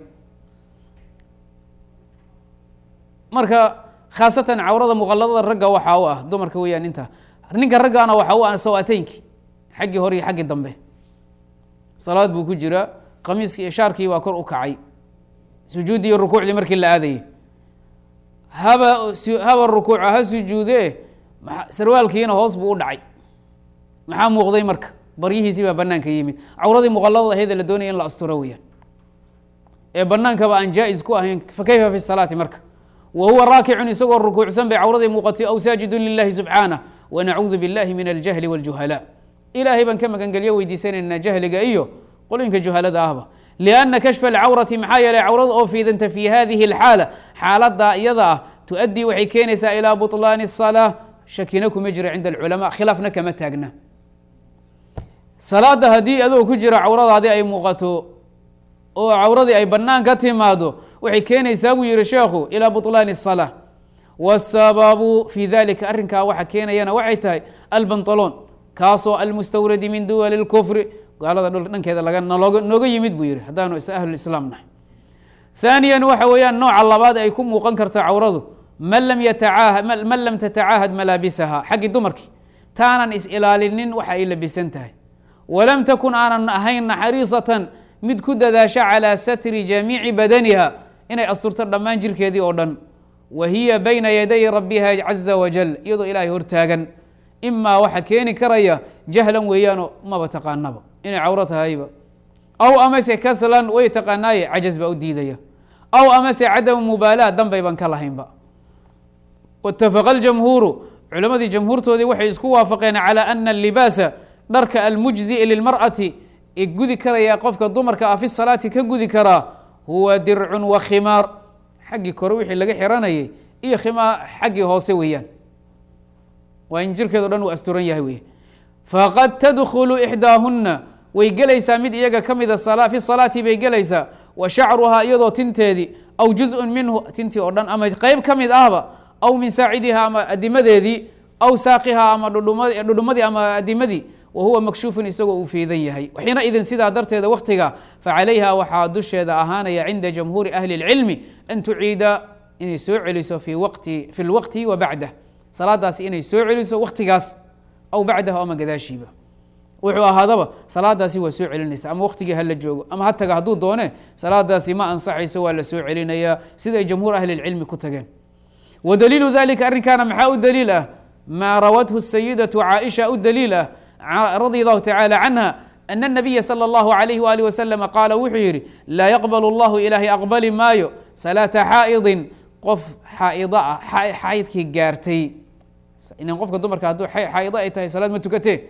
[SPEAKER 1] marka khaasatan cawrada muqaladada ragga waxaa u ah dumarka weeyaan intaa ninka raggaana waxaa u ah sawateynki xaggii hore iyo xaggii dambe salaad buu ku jiraa qamiiskii iyo shaarkii waa kor u kacay sujuuddii iyo rukuucdii markii la aadayay haba haba rukuuca ha sujuude sarwaalkiina hoos buu u dhacay maxaa muuqday marka baryihiisii baa banaanka yimid cawradii muqaladada ahayd la doonaya in la asturo weeyaan ee banaankaba aan jaa-is ku ahayn fa kayfa fi salaati marka wa huwa raakicun isagoo rukuucsan bay cawradii muuqatay aw saajidun lilahi subxaanah wanacuudu biاllahi min aljahli wاljuhalaa ilaahay baan ka magangelyo weydiisanaynaa jahliga iyo qolooyinka juhalada ahba lianna kashfa alcawrati maxaa yeelay cawrada oo fiidanta fi hadihi اlxaala xaaladaa iyada ah tu-addii waxay keenaysaa ilaa buطlaani الsalaa shakina kuma jira cinda alculamaa khilaafna kama taagna salaada haddii adoo ku jira cawradaadii ay muuqato oo cawradii ay bannaan ka timaado waxay keenaysaa buu yihi sheekhu ilaa buطlaani الصalاة wالsababu fii dalika arrinkaa waxa keenayana waxay tahay albanطaloon kaasoo almustawradi min duwali اlkufri gaalada dhankeeda laga nooga yimid buu yihi haddaanu ahluislaam nahay ثaaniya waxa weeyaan nooca labaad ay ku muuqan karta cawradu man lam yatacaahad man lam tatacaahad malaabisaha xaggii dumarkii taanan is-ilaalinin waxa ay labisan tahay walam takun aanan ahayn naxariisatan mid ku dadaasha calىa satri jamiici badaniha inay asturto dhammaan jirkeedii oo dhan wa hiya bayna yaday rabbiha caza wajal iyadoo ilaahay hortaagan imaa waxa keeni karaya jahlan weeyaanoo maba taqaanaba inay cawro tahayba aw amase kaslan way taqaanaaye cajaz baa u diidaya aw amase cadamu mubaalaa danbay ban ka lahaynba wاtafaqa اljamhuuru culamadii jamhuurtoodii waxay isku waafaqeen calى ana alibaasa dharka almujzi'i lilmar'ati ee gudi karaya qofka dumarka ah fi salaati ka gudi karaa huwa dircun wa khimaar xaggii kore wixii laga xiranayay iyo khimaar xaggii hoose weeyaan waa in jirkeedo dhan uu asturan yahay wey faqad tadkhulu ixdaahuna way gelaysaa mid iyaga ka mida fi salaati bay gelaysaa wa shacruhaa iyadoo tinteedii aw juzءun minhu tintii oo dhan ama qeyb ka mid ahba aw min saacidiha ama adimadeedii aw saaqihaa ama dhudhumadii ama adimadii wa huwa makshuufun isagoo uu feydan yahay xiina idin sidaa darteeda waktiga facalayha waxaa dusheeda ahaanaya cinda jamhuuri ahli اlcilmi an tuciida inay soo celiso fi waqti fi lwaqti wa bacdah salaadaasi inay soo celiso waktigaas aw bacdahu ama gadaashiiba wuxuu ahaadaba salaadaasi waa soo celinaysa ama waktigii hala joogo ama ha taga hadduu doone salaadaasi ma ansaxayso waa la soo celinayaa sida ay jamhuur ahli اlcilmi ku tageen wa daliilu dalika arrinkaana maxaa u daliil ah maa rawathu sayidatu caaisha u daliil ah radi allahu tacala canha ana الnabiya salى اllahu alayh wali waslama qaala wuxuu yihi laa yaqbal اllahu ilaahay aqbali maayo salaata xaa'idin qof xaa'ido ah xaydkii gaartay inan qofka dumarka hadduu xaa'ido ay tahay salaad ma tukatee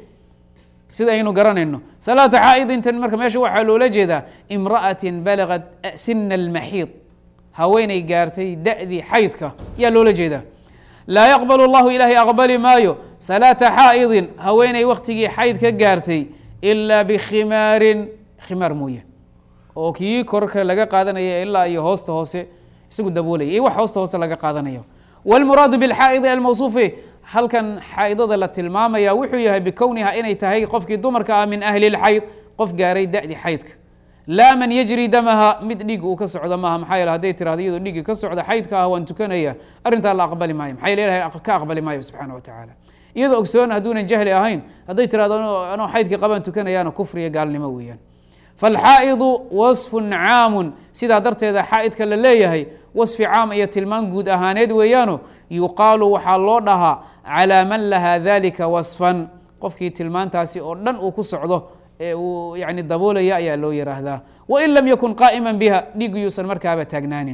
[SPEAKER 1] sida aynu garanayno salaata xaa'idintan marka meesha waxaa loola jeedaa imra'atin balagat sina اlmaxiid haweenay gaartay da'dii xaydka yaa loola jeedaa laa yaqbal اllahu ilaahay aqbali maayo salaata xaa'idin haweenay waktigii xayd ka gaartay ilaa bikhimaarin khimaar mooye oo kii korka laga qaadanaya ilaa iyo hoosta hoose isagu daboolaya iyo wax hoosta hoose laga qaadanayo wاlmuraadu biاlxaa'idi almawsuufi halkan xaa'idada la tilmaamaya wuxuu yahay bikowniha inay tahay qofkii dumarka ah min ahli اlxayd qof gaaray da'di xaydka laa man yajri damaha mid dhiig uu ka socdo maaha maxaa yeele haday tirahdo iyadoo dhiigii ka socda xaydka ah waan tukanaya arrintaa la aqbali maayo maxaa yeele ilahay ka aqbali maayo subxaana wa tacaala iyadoo ogsoon hadduunan jahli ahayn hadday tirahdo anoo xaydkii qabaan tukanayaana kufriya gaalnimo weeyaan faalxaa'idu wasfun caamun sidaa darteeda xaa'idka la leeyahay wasfi caam iyo tilmaan guud ahaaneed weeyaano yuqaalu waxaa loo dhahaa calaa man lahaa dalika wasfan qofkii tilmaantaasi oo dhan uu ku socdo ee uu yani daboolaya ayaa loo yiraahdaa wain lam yakun qaa'ima biha dhiig yuusan markaaba taagnaanin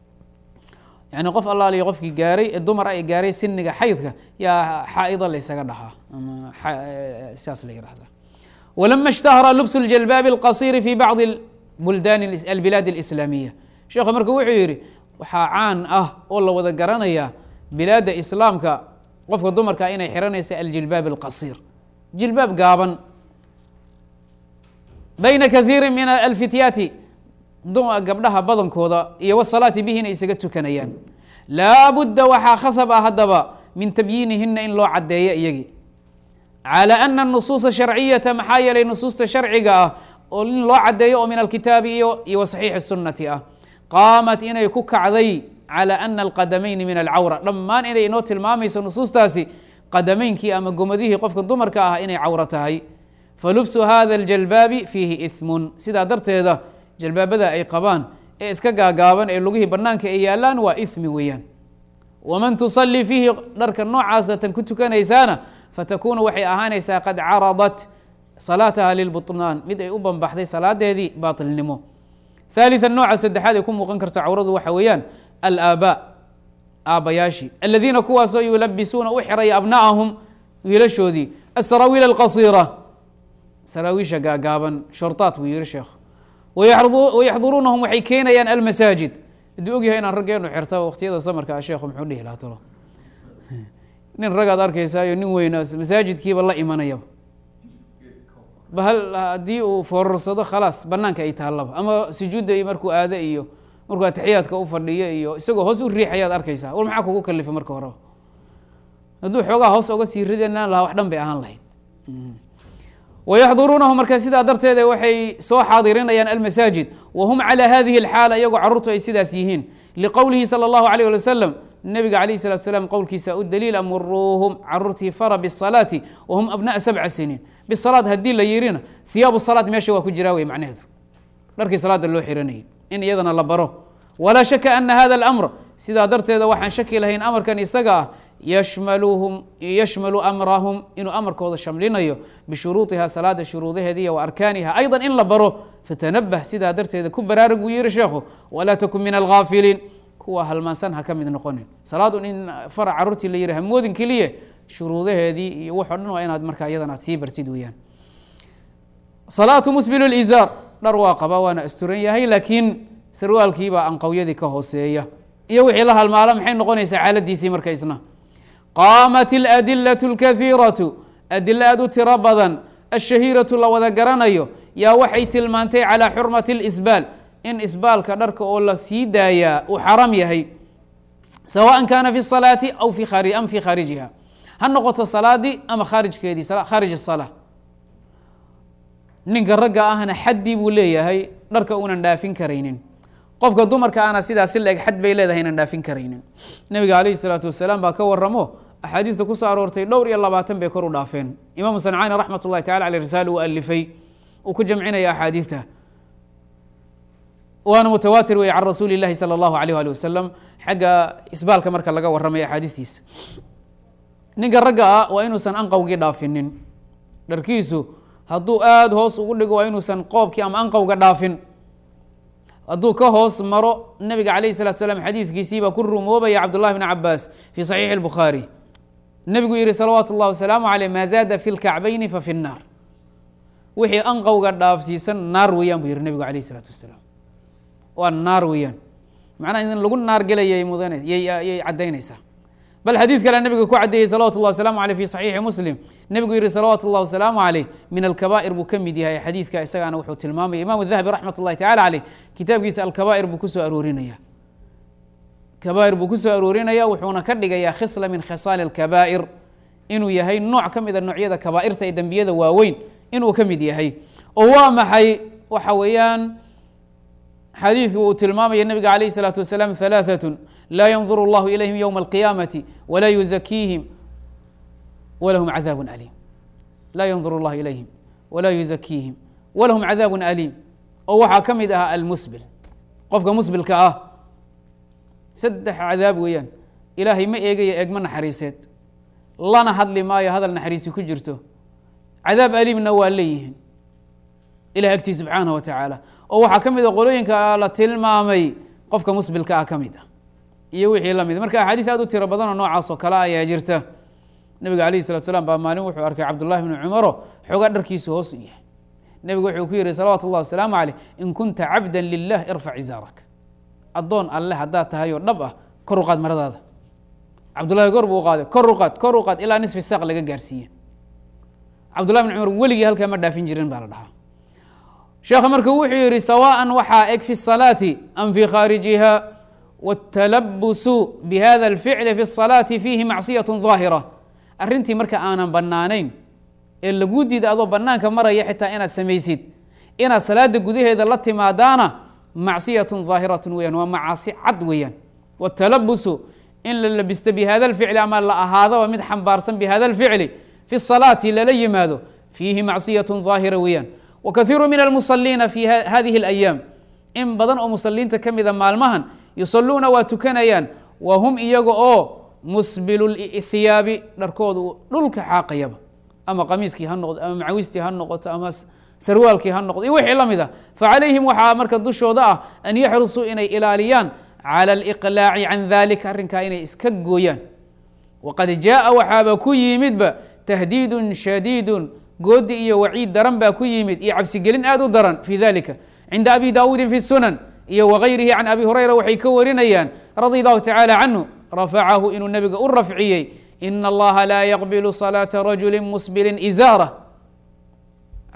[SPEAKER 1] yani qof allaaliyo qofkii gaaray ee dumar ay gaaray siniga xaydka yaa xaa'ido laysaga dhahaa ama sidaas la yihahdaa walama اshtahara lubsu اljalbaabi اlqasiri fi bacdi buldaani albilaad اlislaamiya sheekhu marka wuxuu yihi waxaa caan ah oo la wada garanaya bilaadda islaamka qofka dumarka inay xiranaysa aljilbaab اlqasir jilbaab gaaban bayna kaiiri min alfityaati gabdhaha badankooda iyo wasalaati bihi inay isaga tukanayaan laa budda waxaa khasab ah haddaba min tabyiinihina in loo caddeeyo iyagii calى ana nusuusa sharciyata maxaa yeelay nusuusta sharciga ah oo in loo caddeeyo oo min alkitaabi iyo iyo wasaxiixi sunati ah qaamat inay ku kacday calى ana alqadamayni min alcawra dhammaan inay inoo tilmaamayso nusuustaasi qadamaynkii ama gomadihii qofka dumarka ah inay cawro tahay falubsu hada aljalbaabi fiihi ihmun sidaa darteeda jalbaabada ay qabaan ee iska gaagaaban ee lugihii banaanka ay yaalaan waa ihmi weeyaan waman tusalii fiihi dharka noocaasa tan ku tukanaysaana fatakunu waxay ahaanaysaa qad caradat salaataha lilbuطnaan mid ay u banbaxday salaadeedii baatilnimo ثالثا nooca saddexaad ay ku muuqan karto cawradu waxa weeyaan alaabaa aabbayaashii aladiina kuwaasoo yulabisuuna u xiraya abna'ahum wiilashoodii asaraawiil alqasiira saraawiisha gaagaaban shortaat buu yihi sheekh wayaxduruunahum waxay keenayaan almasaajid hadduu og yahay inaan raggeenu xirta waqtiyada samarka a sheekhu muxuu dhihi lahaa talo nin ragaad arkaysaayo nin weyna masaajidkiiba la imanayaba bahal haddii uu foorarsado khalaas banaanka ay taallaba ama sujuudda iyo markuu aado iyo markuu atixiyaadka u fadhiyo iyo isagoo hoos u riixayaad arkaysaa war maxaa kugu kalifa marka horeba hadduu xoogaa hoos oga sii ridanaan lahaa wax dhan bay ahaan lahayd wayaxduruunahu marka sidaa darteeda waxay soo xaadirinayaan almasaajid wahum calى hadihi اlxaala iyagoo carruurtu ay sidaas yihiin liqowlihi salى اllahu alيyh ali wasalam nabiga alayh الsalatu salaam qowlkiisa u daliil amuruuhum caruurtii fara bisalaati wahum abna'a sabca siniin bisalaad haddii la yirina hiyaabu salaad meesha waa ku jiraa wey macnaheedu dharkii salaada loo xiranayay in iyadana la baro walaa shaka ana hada اlamr sidaa darteeda waxaan shaki lahayn amarkan isaga ah yashmaluhum yashmalu amrahum inuu amarkooda shamlinayo bishuruuطiha salaada shuruudaheediiya wa arkaaniha ayضa in la baro fatanabah sidaa darteeda ku baraarug buu yihi sheekhu walaa takun min algaafiliin kuwa halmaansan ha ka mid noqonin salaadun in fara carruurtii la yihi hamoodin keliye shuruudaheedii iyo wax o dhan waa inaad markaa iyadan aad sii bartid weeyaan salaatu musbil اlizaar dhar waa qaba waana asturan yahay laakiin sarwaalkiibaa anqawyadii ka hooseeya iyo wixii la halmaala maxay noqonaysaa xaaladiisii marka isna qaamat اladilaة اlkahiiraةu adilo aad u tiro badan ashahiiraةu la wada garanayo yaa waxay tilmaantay calىa xurmati اlisbaal in isbaalka dharka oo la sii daayaa uu xaram yahay sawaءa kana fi الصalaati aw am fi khaarijiha ha noqoto salaadii ama khaarijkeedii khaarij الصalaa ninka ragga ahna xaddii buu leeyahay dharka unan dhaafin karaynin qofka dumarka ana sidaas si laeg xad bay leedahay inan dhaafin karaynin nebiga alayh الsalaatu wasalaam baa ka waramo axaadiista ku soo aroortay dhowr iyo labaatan bay kor u dhaafeen imaamu sancaani raxmat ullahi tacala aley risaal uu alifay uu ku jamcinaya axaadiista waana mutawaatir wey can rasuuli اllahi salى اllahu alayh ali wasalam xagga isbaalka marka laga warramay axaadiistiisa ninka ragga ah waa inuusan anqowgii dhaafinin dharkiisu hadduu aada hoos ugu dhigo waa inuusan qoobkii ama anqowga dhaafin hadduu ka hoos maro nebiga alayh الsalatu slam xadiidkiisiibaa ku rumoobaya cabdullahi bn cabaas fi صaxiixi الbukhaari nebigu yihi salawaatu اllahi wasalaamu aleyh maa zaada fi اlkacbayni fafi الnaar wixii anqowga dhaafsiisan naar weeyaan buu yihi nebigu alayh الsalaatu wasalaam waa naar weeyaan macnaha in lagu naar gelayay mudan yay caddaynaysaa bal xadiid kale nebiga ku caddeeyey salawatu اllah waslamu aleyh fi صaxiixi muslim nebigu yihi salawaatu اllah wasalaamu aleyh min alkabaa'ir buu ka mid yahay xadiidka isagaana wuxuu tilmaamaya imam dahabi raxmat اllahi tacala aleyh kitaabkiisa alkabaa'ir buu kusoo aroorinaya kabaa'ir buu kusoo aroorinaya wuxuuna ka dhigayaa khisla min khisaali اlkabaa'ir inuu yahay nooc ka mida noocyada kabaa'irta ee dembiyada waaweyn inuu ka mid yahay oo waa maxay waxa weeyaan xadiidku uu tilmaamaya nebiga alayh الsalaatu wasalaam halaaثaة laa yandur اllahu ilayhim ywma اlqiyaamati walaa yuzakiihim walahum cadaabu aliim laa yandur اllahu ilayhim walaa yuzakiihim walahum cadaabu aliim oo waxaa ka mid ahaa almusbil qofka musbilka ah saddex cadaab weeyaan ilaahay ma eegayo eegma naxariiseed lana hadli maayo hadal naxariisi ku jirto cadaab aliimna waa leeyihiin ilahi agtii subxaanaه wa tacaala oo waxaa ka mid a qolooyinka la tilmaamay qofka musbilka ah ka mid ah iyo wixii la mid marka axaadiis aad u tiro badanoo noocaas oo kale ayaa jirta nebiga alayh الsalatu slam baa maalin wuxuu arkay cabdullahi bni cumaro xoogaa dharkiisu hoos u yahay nebigu wuxuu ku yihi salawaatu اllah wasalaamu aleyh in kunta cabda lilah irfac izaarak addoon alle haddaad tahay oo dhab ah kor u qaad maradaada cabdullahi kor buu qaaday kor u qaad kor u qaad ilaa nisfi saaq laga gaarsiiye cabdullahi bni cumar weligii halkaa ma dhaafin jirin baa la dhahaa sheekha marka wuxuu yihi sawaaءa waxaa eg fi الصalaati am fi khaarijiha wالtalabusu bihada اlficli fi الصalaati fiihi macصiyaة ظaahira arrintii marka aanan banaanayn ee lagu diida adoo banaanka maraya xitaa inaad samaysid inaad salaada gudaheeda la timaadaana macصiyaة ظaahiraة weyaan waa macaasi cad weeyaan wالtalabusu in la labisto bihada اlficli ama la ahaadaba mid xambaarsan bihada اlficli fi الصalaati lala yimaado fiihi macصiyaة ظaahira weeyaan wkaiiru min almusaliina fi hadihi اlayaam in badan oo musaliinta ka mida maalmahan yusaluuna waa tukanayaan wa hum iyaga oo musbilu lhiyaabi dharkoodu dhulka xaaqayaba ama qamiiskii ha noqdo ama macawistii ha noqoto ama sarwaalkii ha noqdo iyo wixii la mid a facalayhim waxaa marka dushooda ah an yaxrusuu inay ilaaliyaan calى اliqlaaci can dalika arrinkaa inay iska gooyaan waqad jaءa waxaaba ku yimidba tahdiidu shadiidu goodi iyo waciid daran baa ku yimid iyo cabsigelin aad u daran fi dalika cinda abi daawuudin fi sunan iyo wagayrihi can abi hurayra waxay ka warinayaan radi allahu tacala canhu rafacahu inuu nebiga u rafciyey ina allaha laa yaqbilu salaata rajuli musbilin izaara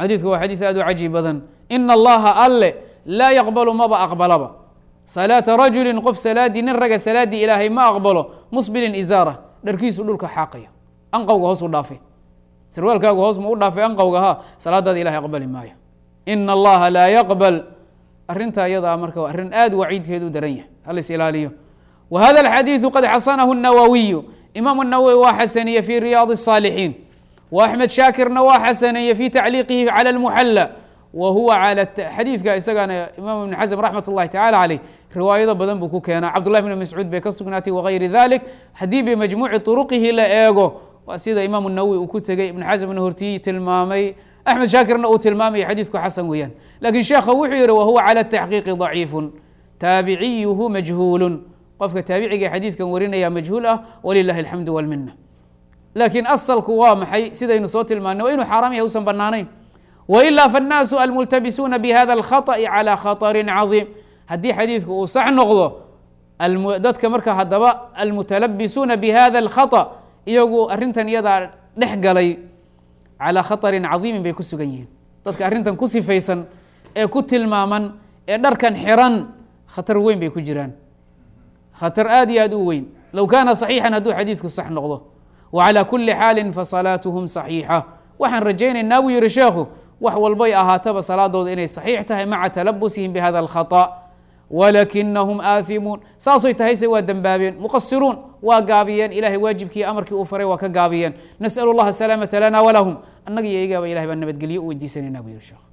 [SPEAKER 1] xadiidku waa xadiid aad u cajiib badan. ina allaha alle laa yaqbalu maba aqbalaba salaata rajulin qof salaadii nin raga salaaddii ilaahay ma aqbalo musbilin izaara dharkiisu dhulka xaaqayo anqowga hoos u dhaafay sarwaalkaagu hoos ma u dhaafay anqowga ha salaadaada ilahay aqbali maayo. ina allaha laa yaqbal arrintaa iyadaa marka arrin aad waciidkeedu daran yahay halis ilaaliyo. wa hada alxadiidu qad xasanahu الnawawiyu imaamu الnawowi waa xasaniye fi riyaad الصaalixiin wa axmed shaakirna waa xasaniye fi tacliiqihi calى اlmuxalla wa huwa calى xadiidka isagana imaam ibn xasm raxmat اllahi tacala caleyh riwaayado badan buu ku keenaa cabdullahi bn mascuud bay ka sugnaatay wagayri dalik haddii bimajmuuci turuqihi la eego waa sida imaamu nawowi uu ku tegey ibn xasmna hortii tilmaamay axmed shaakirna uu tilmaamaya xadiidku xasan weeyaan. lakin sheekha wuxuu yihi wahuwa calى taxqiiqi ضaciifu taabiciyuhu majhuulu qofka taabiciga xadiidkan warinaya majhuul ah walilahi alxamdu walmina. laakiin asalku waa maxay sidaynu soo tilmaanay waa inuu xaaraam yahay usan banaanayn. wailaa faannaasu almultabisuuna bihada alkhaطأi calى khaطrin cadiim haddii xadiidku uu sax noqdo dadka marka haddaba almutalabisuuna bihada alkhaطأ iyagu arrintan iyadaa dhex galay calى khaطrin cadiimin bay ku sugan yihiin. dadka arrintan ku sifaysan ee ku tilmaaman ee dharkan xiran khatar weyn bay ku jiraan, khatar aad iyo aad u weyn. low kaana صaxiixan hadduu xadiidku sax noqdo wa calى kuli xaali fasalaatuhum صaxiixa waxaan rajaynaynaa buu yihi sheekhu wax walbay ahaataba salaadooda inay saxiix tahay maca talabusihim bihada alkhaطأ walakinahum aathimuun saasay tahayse waa dembaabeen muqasiruun waa gaabiyeen ilahay waajibkii amarkii uu faray waa ka gaabiyeen. nasأl اllaha asalaamata lana walahum annaga iyo iyagaaba ilahay baa nabadgelyo u weydiisanayna buu yihi sheekh.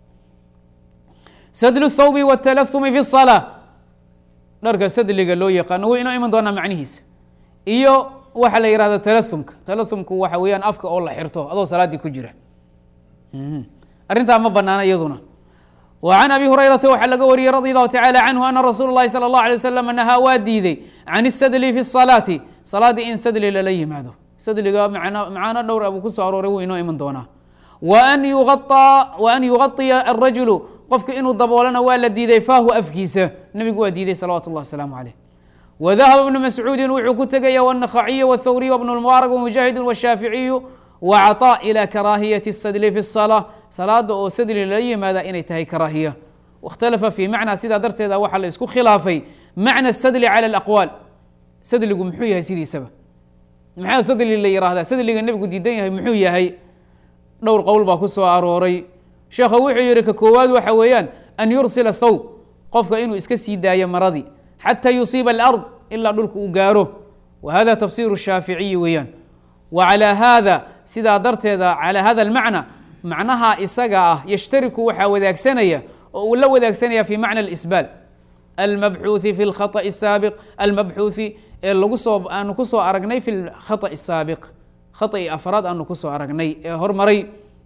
[SPEAKER 1] sadlu الthawbi wاtalahumi fi الصalاة dharka sadliga loo yaqaano way inoo iman doonaa macnihiisa iyo waxa la yihahdo talahumka. talahumku waxa weeyaan afka oo la xirto adoo salaaddii ku jira arrintaa ma banaana iyaduna. wa can abi hurayrata waxaa laga wariyey radi allahu tacala canhu ana rasuula اllahi salى اllahu alay wasalam nahaa waa diiday can isadli fi الصalaati salaaddii in sadli lala yimaado. sadliga macaano dhowr abuu ku soo arooray wuu inoo iman doonaa. waan an yugaطiya الrajulu qofka inuu daboolana waa la diiday faahu afkiisa nebigu waa diiday salawatu اllah wasalaamu caleyh. wadahaba ibnu mascuudin wuxuu ku tegaya wالnakhaciy wالthawriy wbn اlmubaarak wmujaahidu wالshaaficiyu wacطaa ilى karaahiyati الsadli fi الصalاة salaada oo sadli lala yimaada inay tahay karaahiya. wاkhtalafa fii macnaa sidaa darteeda waxaa la isku khilaafay macna sadli calى اlaqwaal. sadligu muxuu yahay sidiisaba maxaa sadli la yihahdaa sadliga nebigu diidan yahay muxuu yahay dhowr qowl baa ku soo arooray. sheekha wuxuu yihi ka koowaad waxa weeyaan an yursila thawb qofka inuu iska sii daayo maradii xatى yusiiba alard ilaa dhulka uu gaaro wa hada tafsiru shaaficiyi weeyaan. wa calى hada sidaa darteeda calى hada اlmacna macnaha isaga ah yashtariku waxaa wadaagsanaya oo uu la wadaagsanaya fi macna اlisbaal almabxuuثi fi اlkhaطأ الsaabiq almabxuuثi ee lagu soo aanu ku soo aragnay fi اlkhaطأ الsaabiq khaطأi afraad aanu ku soo aragnay ee hormaray.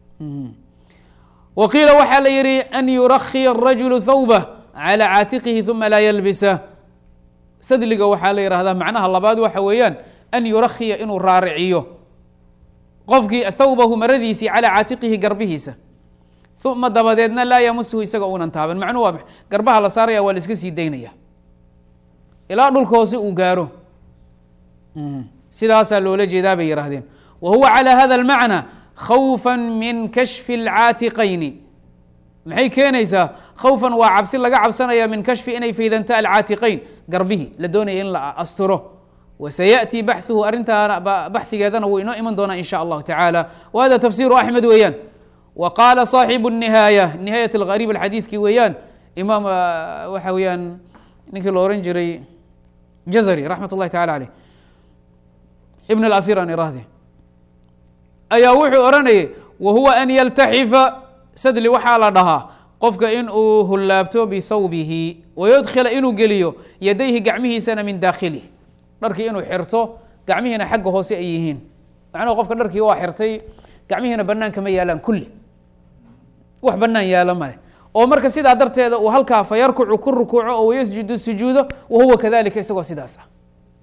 [SPEAKER 1] wa qiila waxaa la yihi an yurakhiya الrajulu thawbah calى caatiqihi ثuma laa yalbisa. sadliga waxaa la yihahdaa macnaha labaad waxa weeyaan an yurakhiya inuu raariciyo qofkii thawbahu maradiisii calى caatiqihi garbihiisa uma dabadeedna laa yamusuhu isaga uunan taaban. macnuhu waa garbaha la saaraya waa la iska sii daynaya ilaa dhulka hoose uu gaaro sidaasaa loola jeedaa bay yihaahdeen. wa huwa calى hada اlmacna khawfa min kashfi اlcaatiqayni maxay keenaysaa khawfan waa cabsi laga cabsanaya min kashfi inay faydanto alcaatiqayn garbihi la doonaya in la asturo. wasayaأtii baxuhu arrintaa baxigeedana wuu inoo iman doonaa in sha allahu tacaala. wa hada tafsiru axmed weeyaan. wa qaala صaaxibu الnihaaya nihaayat اlgariib alxadiidkii weeyaan imaam waxa weeyaan ninkii la oran jiray jazari raxmat اllahi tacala aleyh ibn اlahir an irahde ayaa wuxuu oranayay wa huwa an yaltaxifa sadli waxaa la dhahaa qofka in uu hullaabto bithawbihi wayudkhila inuu geliyo yadayhi gacmihiisana min daakhilih dharkii inuu xirto gacmihiina xagga hoose ay yihiin. macnuhu qofka dharkii waa xirtay gacmihiina banaanka ma yaalaan kulli wax banaan yaalo male oo marka sidaa darteeda uu halkaa fa yarkucu ku rukuuco oo yasjudu sujuudo wa huwa kadalika isagoo sidaas ah.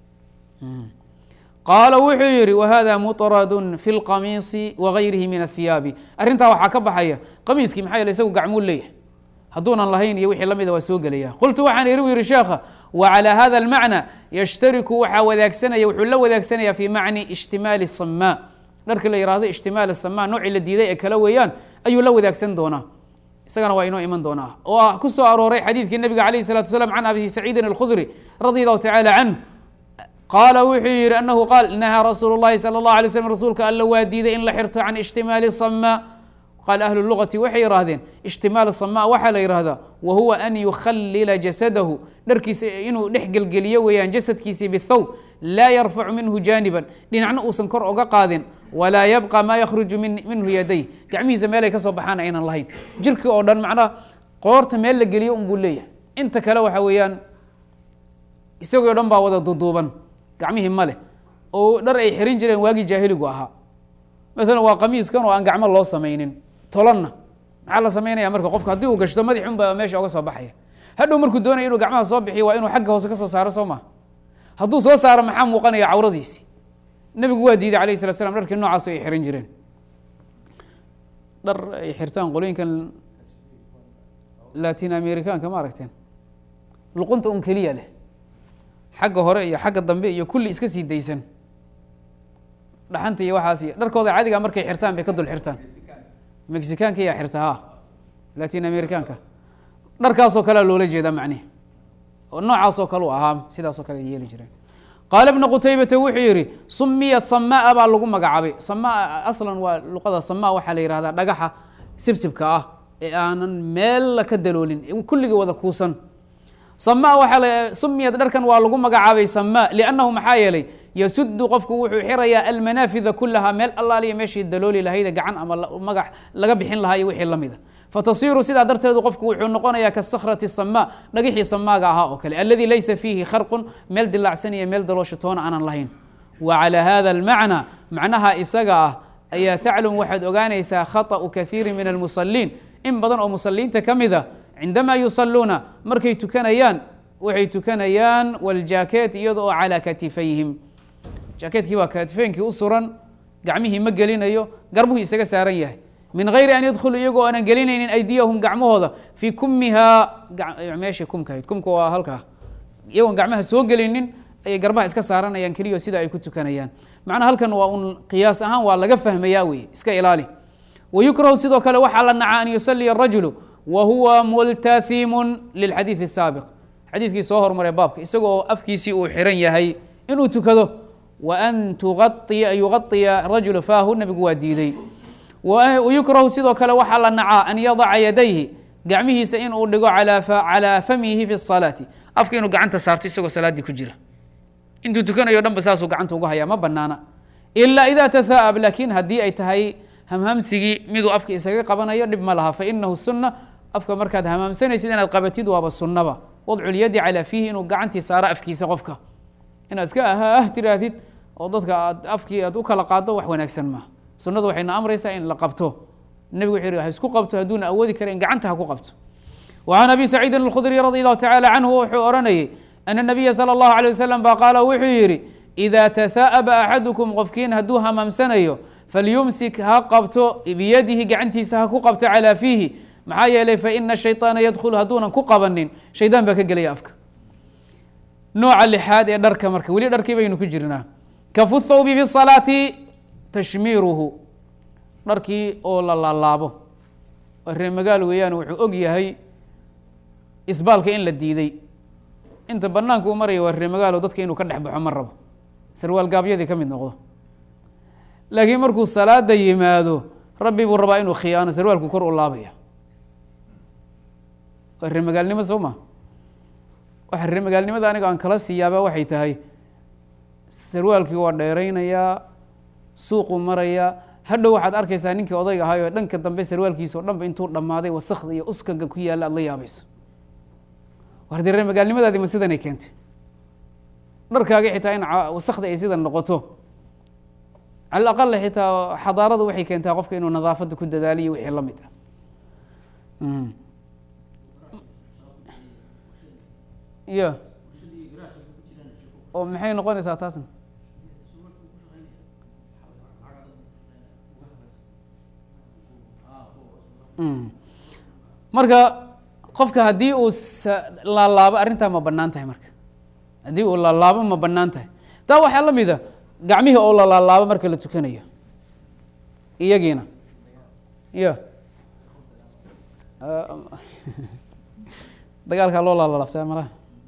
[SPEAKER 1] qaala wuxuu yihi wahada muطrad fi اlqamiisi wagayrihi min athiyaabi. arrintaa waxaa ka baxaya qamiiskii maxaa yeele isagu gacmuu leeyahay hadduunan lahayn iyo wixii lamida waa soo gelaya. qultu waxaan ihi u yihi sheekha wa calى hada اlmacna yashtariku waxaa wadaagsanaya wuxuu la wadaagsanaya fi macni ishtimaali الsamaa dharka la yihahdo ishtimaal asamaa noocii la diiday ee kale weeyaan ayuu la wadaagsan doonaa, isagana waa inoo iman doonaa. oo ku soo arooray xadiidkii nabiga alayh الsalatu wasalaam can abi saciidin اlkhudri radi allahu tacala canه qaala wuxuu yihi anahu qaal nahaa rasuulu الlahi salى الlah alay slm rasuulka alla waa diiday in la xirto can ishtimaali samaa. qaala ahlu lugati waxay yidhaahdeen ishtimaal samaa waxaa la yihahdaa wa huwa an yukhallila jasadahu, dharkiisa inuu dhex gelgeliyo weeyaan jasadkiisii bithawb laa yarfacu minhu jaaniban, dhinacna uusan kor oga qaadin, walaa yabqa maa yakhruju minhu yaday, gacmihiisa meelay ka soo baxaan aynan lahayn. jirkii oo dhan macnaha qoorta meel la geliyo un buu leeyahay, inta kale waxa weeyaan isagoo dhan baa wada duduuban, gacmihii ma leh. oo dhar ay xirin jireen waagii jaahiligu ahaa, maalan waa qamiiskan oo aan gacmo loo samaynin, tolonna maxaa la samaynaya marka qofka haddii uu gashto madax un baa meesha oga soo baxaya. hadhow markuu doonaya inuu gacmaha soo bixiyo waa inuu xagga hoose ka soo saaro, soo maha. hadduu soo saaro maxaa muuqanaya? cawradiisi. nebigu waa diiday alayh الslat slam dharkii noocaas ay xiran jireen. dhar ay xirtaan qolooyinkan latin americanka ma aragteen, luqunta un keliya leh, xagga hore iyo xagga dambe iyo kulli iska sii daysan, dhaxanta iyo waxaas iyo dharkooda caadiga markay xirtaan bay ka dul xirtaan. mexicaanka yaa xirta ha latin americanka, dharkaasoo kalea loola jeedaa macnihi, oo noocaasoo kale u ahaa, sidaasoo kale yeeli jireen. qaala ibna qutaybata wuxuu yihi sumiyat samaa baa lagu magacaabay. samaa aslan waa luqada samaa waxaa la yihahdaa dhagaxa sibsibka ah ee aanan meel ka daloolin, kulligii wada kuusan. samaa waaa sumiyat dharkan waa lagu magacaabay samaa liannahu maxaa yeelay yasudu qofku wuxuu xirayaa almanaafida kulahaa, meel allaaliya meeshii dalooli lahayda gacan ama magax laga bixin lahaa iyo wixii lamida. fatasiiru sidaa darteedu qofku wuxuu noqonayaa kasakrati samaa, dhagixii samaaga ahaa oo kale, alladii laysa fiihi kharqun, meel dilaacsan iyo meel daloosha toona aanan lahayn. wa calaa hada almacna, macnaha isaga ah ayaa taclum waxaad ogaanaysaa khaطأu kaiiri min almusaliin, in badan oo musaliinta ka mida cindamaa yusaluuna markay tukanayaan waxay tukanayaan waljaket iyado oo calaa katifayhim, jaaketkii waa katifeynkii u suran, gacmihii ma gelinayo, garbuhu isaga saaran yahay, min gayri an yadkhulu iyagoo aanan gelinaynin aydiyahum gacmahooda fii kumihaa, meeshii kumka ahayd, kumka waa halkaa, iyagoon gacmaha soo gelinin ayay garbaha iska saaranayaan keliyo sida ay ku tukanayaan. macnaa halkan waa un qiyaas ahaan waa laga fahmayaa weye, iska ilaali. wayukrahu sidoo kale waxaa la nacaa an yusaliya arajulu wa huwa multathimun lilxadiidi الsaabiq, xadiidkii soo hormaray baabka, isagoo afkiisii uu xiran yahay inuu tukado. wa an tuaiya yugaطiya rajulu faahu, nabigu waa diiday. wayukrahu sidoo kale waxaa la nacaa an yadaca yadayhi, gacmihiisa inuu dhigo calaa famihi fi الsalaati, afka inuu gacanta saarto isagoo salaaddii ku jira, intuu tukanayo dhan ba saasuu gacanta uga hayaa, ma banaana. ilaa ida tahaab, laakiin haddii ay tahay hamhamsigii miduu afka isaga qabanayo dhib ma laha. fainahu suna, afka markaad hamhamsanaysid inaad qabatid waaba sunaba. wadcu lyadi calaa fiihi, inuu gacantii saaro afkiisa qofka, inaad iska ah tiraahdid oo dadka aad afkii aad u kala qaado wax wanaagsan maaha. sunadu waxayna amraysaa in la qabto. nebigu wuxuu yihi ha isku qabto, hadduuna awoodi kara in gacanta ha ku qabto. wa can abi saciidin alkhudri radi allahu tacala canhu wuxuu odhanayay ana nabiya salى اllahu alيه wasalam ba qaala wuxuu yihi ida tahaaba axadukum qofkiin hadduu hamamsanayo falyumsik ha qabto biyadihi, gacantiisa ha ku qabto calaa fiihi, maxaa yeelay faina shayطaana yadkhulu, hadduunan ku qabanin shaydaan baa ka gelaya afka. nooca lixaad ee dharka, marka weli dharkii baynu ku jirnaa. kafu thawbi fi salaati tashmiiruhu, dharkii oo la laalaabo. reer magaal weeyaan wuxuu og yahay isbaalka in la diiday, inta banaanka uu maraya waa reer magaalo, dadka inuu ka dhex baxo ma rabo, sarwaal gaabyadii ka mid noqdo. laakiin markuu salaada yimaado rabbi buu rabaa inuu khiyaano, sarwaalku kor u laabaya. waa reer magaalnimo soo ma. waxa reer magaalnimada aniga aan kala siiyaaba waxay tahay, sarwaalkii waa dheeraynayaa, suuquu marayaa, hadhow waxaad arkaysaa ninkii odayga ahaayoo dhanka dambe sarwaalkiisa o dhanba intuu dhammaaday wasakda iyo uskaga ku yaalla aad la yaabayso. war dee reer magaalnimadaadi ma sidanay keentay? dharkaaga xitaa in wasakda ay sidan noqoto, cala aqal xitaa xadaaradu waxay keentaa qofka inuu nadaafadda ku dadaaliyo wixii la mid ah. ya oo maxay noqonaysaa taasna? marka qofka haddii uu laalaabo arrintaa ma banaan tahay? marka haddii uu laalaabo ma banaan tahay? taa waxaa la mida gacmihii oo la laalaabo marka la tukanayo. iyagiina ya dagaalkaa loo laalalaftaa malaha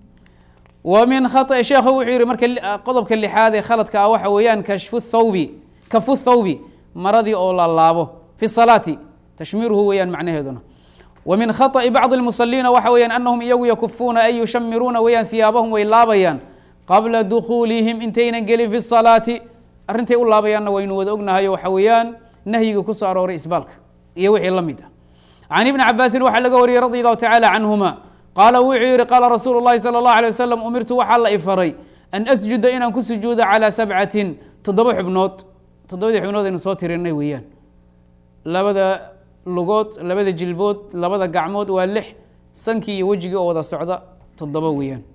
[SPEAKER 1] wa min khaطأ sheekhu wuxuu yihi marka qodobka lixaad ee khaladka ah waxa weeyaan kashfu thawbi kafu thawbi maradii oo laalaabo fi salaati tashmiiruhu weeyaan macnaheeduna wa min khaطأi bacضi اlmusaliina waxa weeyaan anahum iyagu yakufuuna ay yushamiruuna weeyaan hiyaabahum way laabayaan qabla dukuulihim intaynan gelin fi salaati arrintay u laabayaanna waynu wada ognahayo waxa weeyaan nahyiga ku soo arooray isbaalka iyo wixii la mid ah can ibni cabaasin waxaa laga wariyey radi allahu tacala canhuma qaala wuxuu yihi qaala rasuulu اllahi salى اllahu alيه wasalam umirtu waxaa la ifaray an asjuda inaan ku sujuudo calىa sabcatin toddoba xubnood toddobadii xubnood aynu soo tirinay weeyaan labada lugood labada jilbood labada gacmood waa lix sankii iyo wejigii oo wada socda toddoba weeyaan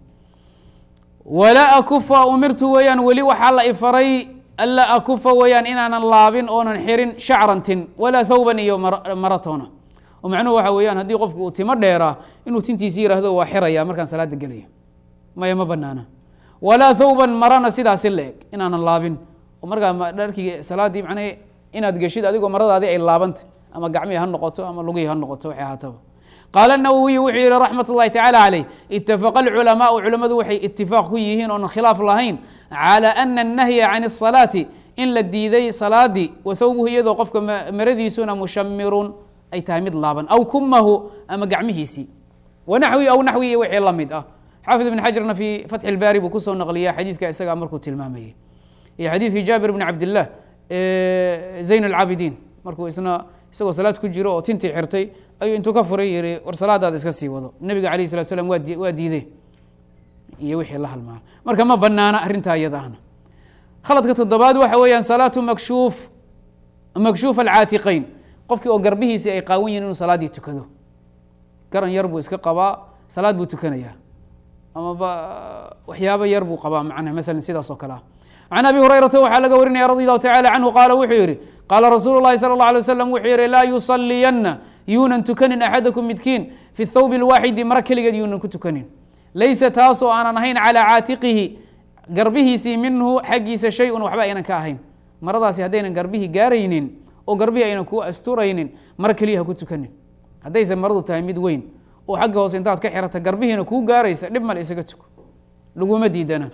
[SPEAKER 1] walaa akufa umirtu weeyaan weli waxaa la ifaray anlaa akufa weeyaan inaanan laabin oonan xirin shacrantin walaa thawban iyo maratoona oo macnuhu waxa weeyaan haddii qofku uu timo dheeraa inuu tintiisi yihahdo waa xiraya markaan salaada gelaya maya ma banaana walaa thawban marana sidaasi la eg inaanan laabin oo markaa dharkii salaaddii macnaha inaad geshid adigoo maradaadii ay laabantay ama gacmihii ha noqoto ama lugihii ha noqoto waxay ahaataba qaala الnawowiyu wuxuu yihi raxmat اllahi tacala caleyh itafaqa alculamaau culamadu waxay itifaaq ku yihiin oonan khilaaf lahayn calى ana الnahya can الsalaati in la diiday salaadii wa thawbuhu iyadoo qofka maradiisuna mushamirun ay tahay mid laaban aw kumahu ama gacmihiisii wanaxwi aw naxwi iyo wixii la mid ah xaafid ibn xajarna fii fatxi اlbaari buu kusoo naqliya xadiidka isagaa markuu tilmaamayey iyo xadiidkii jaabir bn cabdilah zayn اlcaabidiin markuu isna isagoo salaad ku jiro oo tintii xirtay ayuu intuu ka furay yihi war salaadaada iska sii wado nebiga alayh الslat slam waa waa diidey iyo wixii la halmaala marka ma banaana arrintaa iyada ahna khaladka toddobaad waxa weeyaan salaatu makshuuf makshuuf alcaatiqeyn qofkii oo garbihiisii ay qaawan yihin inuu salaaddii tukado garan yar buu iska qabaa salaad buu tukanayaa amaba waxyaabo yar buu qabaa macnaha maalan sidaas oo kale ah can abi hurayrata waxaa laga warinaya radi allahu tacala canhu qaala wuxuu yihi qaala rasuulu llahi salى اlه alيه wasalam wuxuu yihi laa yusaliyanna yuunan tukanin axadakum midkiin fi thawbi اlwaaxidi mara keligeed yuunan ku tukanin laysa taasoo aanan ahayn calىa caatiqihi garbihiisii minhu xaggiisa shay un waxba aynan ka ahayn maradaasi haddaynan garbihii gaaraynin oo garbihii aynan ku asturaynin mara keliya ha ku tukanin haddayse maradu tahay mid weyn oo xagga hoose intaad ka xirata garbihiina kuu gaaraysa dhib male isaga tuko laguma diidana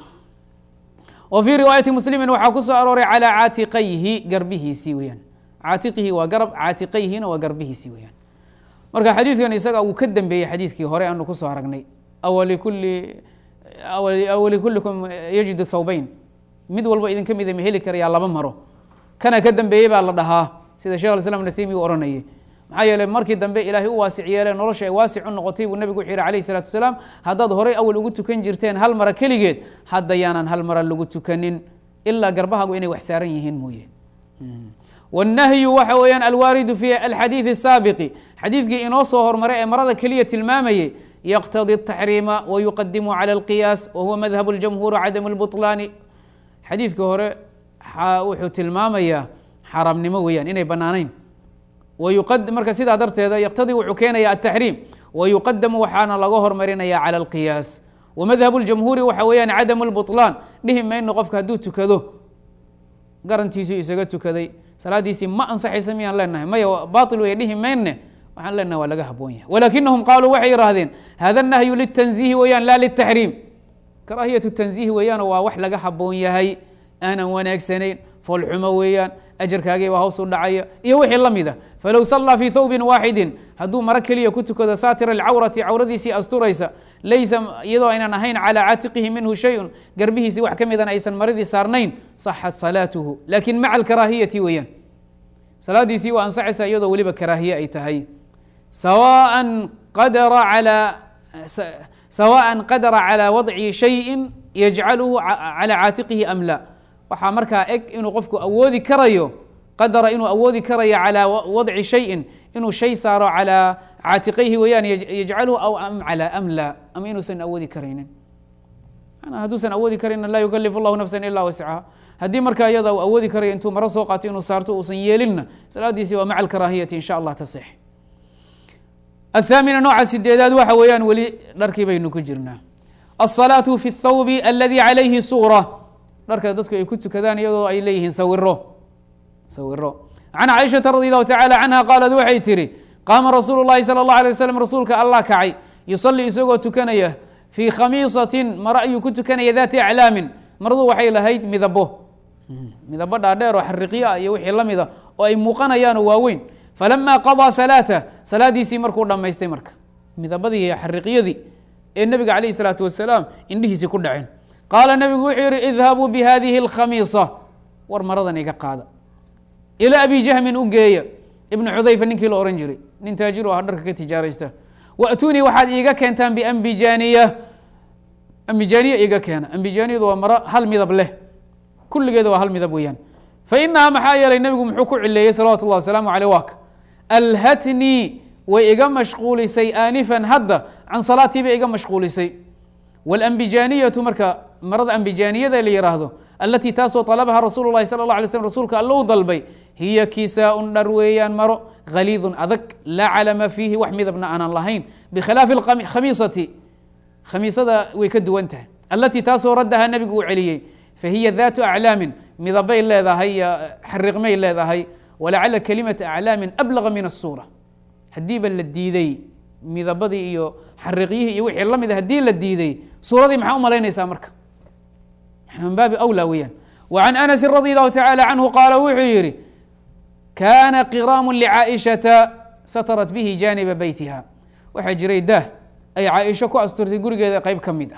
[SPEAKER 1] wa fii riwaayati muslimin waxaa ku soo arooray calىa caatiqayhi garbihiisii weyaan caatiqihi waa garab caatiqayhina waa garbihiisii weyaan marka xadiidkan isaga wuu ka dambeeyey xadiidkii hore aanu kusoo aragnay awlikuli awalikulikum yajidu thawbayn mid walba idinka mida ma heli karayaa laba maro kana ka dambeeyey baa la dhahaa sida shekh islam ibn taymiya u oranayay maxaa yeeley markii dambe ilaahay u waasic yeelee nolosha ay waasic u noqotay buu nebigu wuxuu yihi alayh الsalaatu wasalaam haddaad horay awal ugu tukan jirteen hal mara keligeed hadda yaanan hal mara lagu tukanin ilaa garbahagu inay wax saaran yihiin mooye wالnahyu waxa weeyaan alwaaridu fi alxadiiثi الsaabiqi xadiidkii inoo soo hormaray ee marada keliya tilmaamayey yqtadي التaxriima wayuqadimu calى اlqiyaas wahuwa madhab اljamhuur cadam اlbuطlaani xadiidka hore wuxuu tilmaamayaa xaaraamnimo weeyaan inay banaanayn marka sidaa darteeda yqtadii wuxuu keenaya ataxriim wayuqadamu waxaana laga hormarinaya calى اlqiyaas wamadhab اljamhuuri waxa weeyaan cadam اlbuطlaan dhihi mayno qofka hadduu tukado garantiisuu isaga tukaday salaadiisii ma ansaxaysa miyaan leenahay maya bail wey dhihi mayne waxaan leenaha waa laga haboon yahay walakinahum qaaluu waxay yihaahdeen hada nahyu litanziihi weeyaan la litaxriim karaahiyatu tanziihi weeyaano waa wax laga haboon yahay aanan wanaagsanayn foolxumo weeyaan ajarkaagii baa hoos u dhacaya iyo wixii la mida falow sallaa fii thawbin waaxidin hadduu maro keliya ku tukado saatira alcawrati cawradiisii asturaysa laysa iyadoo aynan ahayn calىa caatiqihi minhu shayun garbihiisii wax ka midan aysan maradii saarnayn saxat salaatuhu lakin maca alkaraahiyati weeyaan salaadiisii waa ansaxaysa iyadoo weliba karaahiye ay tahay sawaan qadara alى sawaan qadara calىa wadci shayin yajcaluhu calى caatiqihi am la waxaa markaa eg inuu qofku awoodi karayo qadara inuu awoodi karayo calىa wadci shayin inuu shay saaro calىa caatiqayhi weeyaan yajcaluhu aw am calى am la ama inuusan awoodi karaynin manaa hadduusan awoodi karaynin laa yukalif اllahu nafsa ila wascaha haddii markaa iyada u awoodi karayo intuu maro soo qaato inuu saarto uusan yeelinna salaadiisii waa maca alkaraahiyati in sha allah tasix athaamina nooca sideedaad waxa weeyaan weli dharkii baynu ku jirnaa alsalaatu fi اthawbi aladi calayhi suura dharka dadku ay ku tukadaan iyadoo ay leeyihiin sawiro sawiro can caaishaةa radي الlahu tacalى canha qaalad waxay tihi qaama rasuulu الlahi salى الlaه alيه waslm rasuulka allah kacay yusalii isagoo tukanaya fii khamiisatin maro ayuu ku tukanaya daati aclaamin maradu waxay lahayd midabo midabo dhaadheer oo xariqyo ah iyo wixii la mida oo ay muuqanayaanoo waaweyn falama qaضىa salaata salaadiisii markuu dhammaystay marka midabadii iyo xariqyadii ee nebiga calayh الsalaatu wasalaam indhihiisii ku dhaceen qaala nebigu wuxuu yihi idhabuu bihadihi اlkhamiisa war maradan iga qaada ilى abi jahmin u geeya ibnu xudayfa ninkii la ohan jiray nin taajir ah dharka ka tijaaraysta waأtuunii waxaad iiga keentaan biambijaniya ambijaniya iiga keena ambijaniyadu waa maro hal midab leh kulligeeda waa hal midab weeyaan fainahaa maxaa yeelay nebigu muxuu ku cileeyey salawatu اllah wasalaamu aleyh waka alhatnii way iga mashquulisay aanifan hadda can salaatii bay iga mashquulisay wاlambijaniyatu marka marada ambijaniyada la yihaahdo alatii taasoo طalabaha rasuulu lahi salى اله alay slm rasuulka alla u dalbay hiya kisaaءun dhar weeyaan maro haliidun adag laa calama fiihi wax midabna aanan lahayn bikhilaafi khamiisati khamiisada way ka duwan tahay alatii taasoo raddaha nebigu uu celiyey fahiya daatu aclaamin midabay leedahay xariqmay leedahay walacala kalimata aclaamin ablaga min الsuura haddiiba la diiday midabadii iyo xariqyihii iyo wixii la mida haddii la diiday suuradii maxaa u malaynaysaa marka min baabi awlى weeyaan وعan أنس radي الlahu taعalى canhu qaala wuxuu yihi kana qiraamu لcaaئiشhaةa satrat bihi janiba beytiha waxaa jiray daah ay caaisho ku asturtay gurigeeda qeyb ka mid ah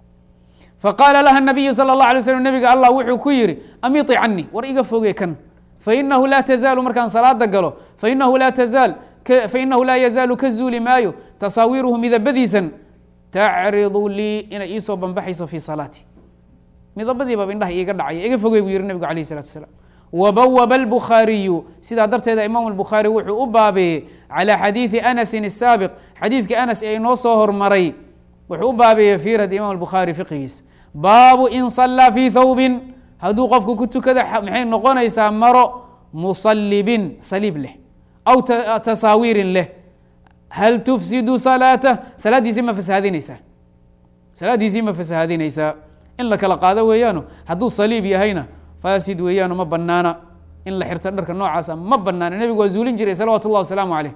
[SPEAKER 1] faqaala laha الnabiyu salى الlaه alay slm nebiga allah wuxuu ku yihi amiطi cani war iga foge kan fainahu laa tazaalu markaan salaada galo fainahu laa tazaal fainahu laa yazaalu ka zuuli maayo tasaawiiruhu midabadiisan tacridu lii inay iisoo banbaxayso fii salaati midabadiibaba indhaha iiga dhacaya iga fogey buu yihi nebigu alayh الsalatu wasalaam wbawaba الbukhaariyu sidaa darteeda imaam الbukhaari wuxuu u baabeeyey calى xadiiثi anasin الsaabiq xadiidkii anas ee inoo soo hormaray wuxuu u baabeeyey fiirad imam الbukhaari fiqigiis baabu in salaa fii thawbin hadduu qofku ku tukada maxay noqonaysaa maro musalibin saliib leh aw tasaawiirin leh hal tufsidu salaatah salaaddiisii ma fasahaadinaysaa salaaddiisii ma fasahaadinaysaa in la kala qaado weeyaano hadduu saliib yahayna fasid weeyaano ma banaana in la xirto dharka noocaasa ma banaana nebigu waa zuulin jiray salawatu اllah wasalaamu aleyh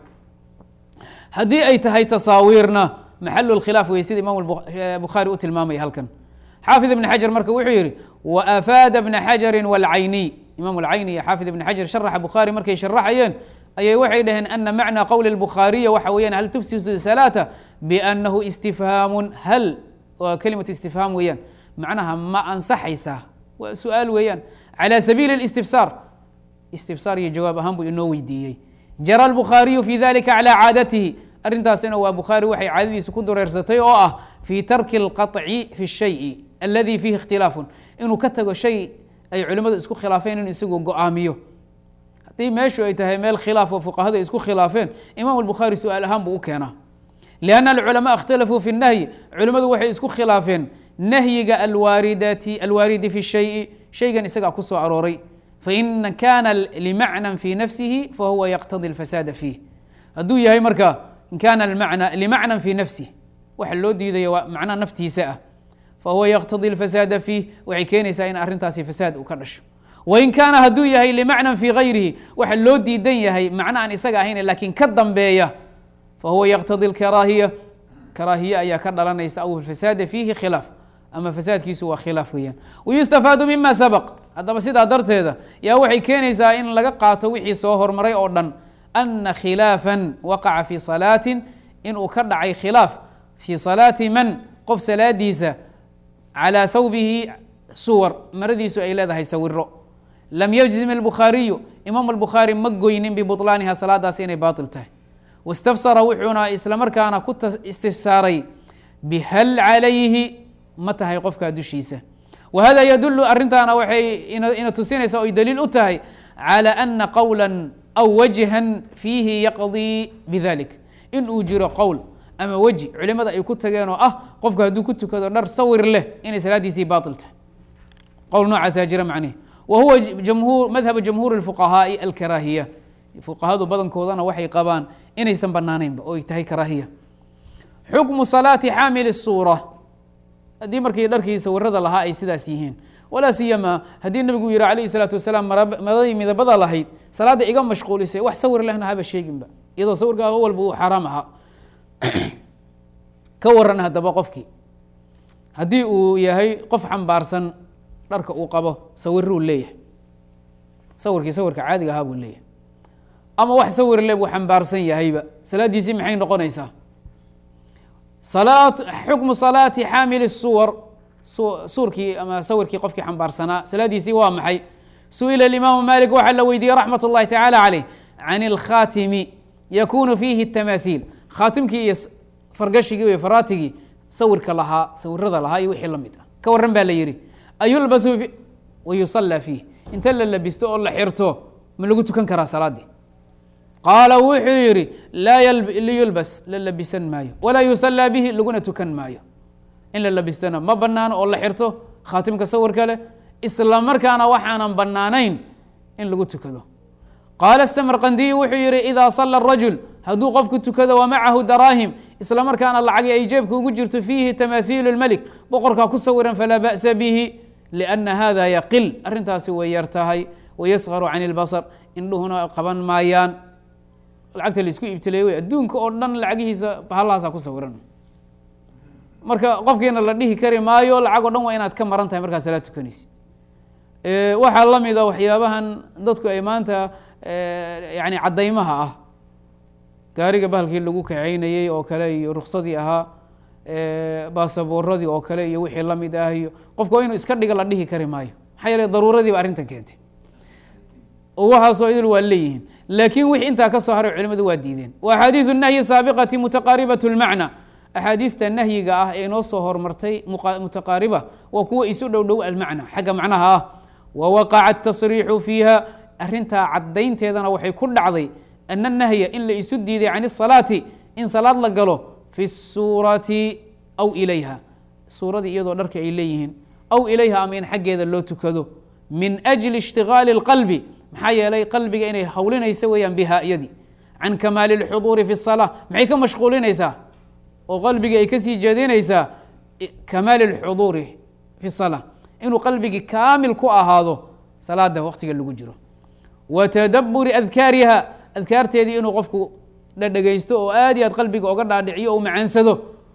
[SPEAKER 1] haddii ay tahay tasaawiirna maxalu khilaaf wey sida imam bukhaari u tilmaamaya halkan xaafid ibn xajar marka wuxuu yihi waafaada bna xajari wاlcayniy imam alcayni iyo xaafid ibn xajar sharaxa bukhaari markay sharaxayeen ayay waxay dhaheen ana macna qowli اlbukhaariya waxa weeyaan hal tufsidu salaata bianahu istifhaamu hal waa kelimatu istifhaam weeyaan macnaha ma ansaxaysaa waa su-aal weeyaan calى sabiili اlistifsaar istifsaar iyo jawaab ahaan buu inoo weydiiyey jara الbukhaariyu fi dalika calى caadatihi arrintaasina waa bukhaari waxay caadadiisu ku dureersatay oo ah fii tarki اlqaطci fi الshayءi aladi fiihi اkhtilaafun inuu ka tago shay ay culimmadu isku khilaafeen inuu isagu go-aamiyo haddii meeshu ay tahay meel khilaaf oo fuqahada isku khilaafeen imam الbukhaari su-aal ahaan buu u keenaa lianna alculamaa اkhtalafuu fi الnahyi culimmadu waxay isku khilaafeen nahyiga alwaaridati alwaaridi fi shayi shaygan isagaa ku soo arooray fain kana limacnan fi nafsihi fahuwa yaqtadi اlfasaada fiih hadduu yahay marka in kana mana limacnan fi nafsih waxa loo diidaya waa macna naftiisa ah fahuwa yaqtadi اlfasaada fiih waxay keenaysaa in arrintaasi fasaad uu ka dhasho wain kaana hadduu yahay limacnan fi gayrihi waxa loo diidan yahay macno aan isaga ahayn lakiin ka dambeeya fahuwa yaqtadi اlkaraahiya karaahiye ayaa ka dhalanaysa aw fasaada fiihi khilaaf ama fasaadkiisu waa khilaaf weeyaan wayustafaadu mima sabq haddaba sidaa darteeda yaa waxay keenaysaa in laga qaato wixii soo hormaray oo dhan ana khilaafan waqaca fii salaatin inuu ka dhacay khilaaf fii salaati man qof salaadiisa calىa thawbihi suwar maradiisu ay leedahay sawiro lam yajzim الbukhaariyu imaam الbukhaari ma goynin bibuطlaaniha salaadaas inay baaطil tahay wاstafsara wuxuuna isla markaana ku istifsaaray bihal calayhi ma tahay qofkaa dushiisa wa hada yadulu arrintaana waxay ina tusinaysaa oy daliil u tahay calى ana qowla aw wajhan fiihi yaqdii bidalik in uu jiro qowl ama weji culimada ay ku tageen oo ah qofka hadduu ku tukado dhar sawir leh inay salaadiisii baaطil tahay qowl noocaasaa jira macnihi wa huwa jamhuur madhabu jamhuuri الfuqahaaءi alkaraahiya fuqahadu badankoodana waxay qabaan inaysan banaanaynba oo ay tahay karaahiya xukmu salaati xaamil الsuura haddii markii dharkii sawirada lahaa ay sidaas yihiin walaa siyama haddii nabigu yihi calayhi salaatu wasalaam maradii midabada lahayd salaadda iga mashquulisay wax sawir lehna haba sheeginba iyadoo sawirkaa walba uu xaaraam ahaa ka waran haddaba qofkii haddii uu yahay qof xambaarsan dharka uu qabo sawiruu leeyahay sawirkii sawirka caadiga ahaa buu leeyahay ama wax sawir le buu xambaarsan yahayba salaaddiisii maxay noqonaysaa salaat xukmu salaati xaamili suwar suurkii ama sawirkii qofkii xambaarsanaa salaadiisii waa maxay su-ila imaamu malik waxaa la weydiiyey raxmat اllahi tacala caleyh can اlkhatimi yakunu fiihi الtamaahiil khaatimkii iyo fargashigii iyo faraatigii sawirka lahaa sawirada lahaa iyo wixii la mid ah ka waran baa la yihi ayulbasu wayusallaa fiih inta la labisto oo la xirto ma lagu tukan karaa salaadii qaala wuxuu yihi laa liyulbas la labisan maayo walaa yusallaa bihi laguna tukan maayo in la labistana ma banaano oo la xirto khaatimka sawirka leh isla markaana waxaanan banaanayn in lagu tukado qaala samarqandiy wuxuu yihi idaa sala rajul hadduu qofku tukado wa macahu daraahim isla markaana lacagi ay jeebka ugu jirto fiihi tamaahiilu lmelik boqorkaa ku sawiran falaa ba'sa bihi lianna hada yaqil arrintaasi way yar tahay wayasqaru can ilbasar indhuhuna qaban maayaan lacagta laisku ibtileey wey adduunka oo dhan lacagihiisa bahallahaasaa ku sawiran marka qofkiina la dhihi kari maayo lacag o dhan waa inaad ka maran tahay markaa salaad tukanaysid waxaa la mida waxyaabahan dadku ay maanta yani caddaymaha ah gaariga bahalkii lagu kaxaynayey oo kale iyo ruksadii ahaa baasaboorradii oo kale iyo wixii la mid ah iyo qofka waa inuu iska dhiga la dhihi kari maayo maxaa yeele daruuradiiba arrintan keentay oo waxaasoo idil waa leeyihiin laakiin wixii intaa ka soo haray culimadu waa diideen wa axaadiiثu nahyi saabiqati mutaqaaribaة اlmacna axaadiidta nahyiga ah ee inoo soo hormartay mutaqaariba waa kuwa isu dhow dhow almacna xagga macnaha ah wawaqaca atasriixu fiiha arrintaa caddaynteedana waxay ku dhacday ana nahya in la isu diiday can الsalaati in salaad la galo fi الsuurati aw ilayha suuradii iyadoo dharka ay leeyihiin aw ilayha ama in xaggeeda loo tukado min أjli اshtigaali اlqalbi maxaa yeelay qalbiga inay hawlinaysa weeyaan biha iyadii can kamaali اlxuduuri fi الsalaa maxay ka mashquulinaysaa oo qalbigii ay kasii jeedinaysaa kamaali اlxuduuri fi الsalaa inuu qalbigii kaamil ku ahaado salaada waqtiga lagu jiro wa tadaburi adkaariha adkaarteedii inuu qofku dhadhegaysto oo aad iyo aad qalbiga oga dhaadhiciyo o macaansado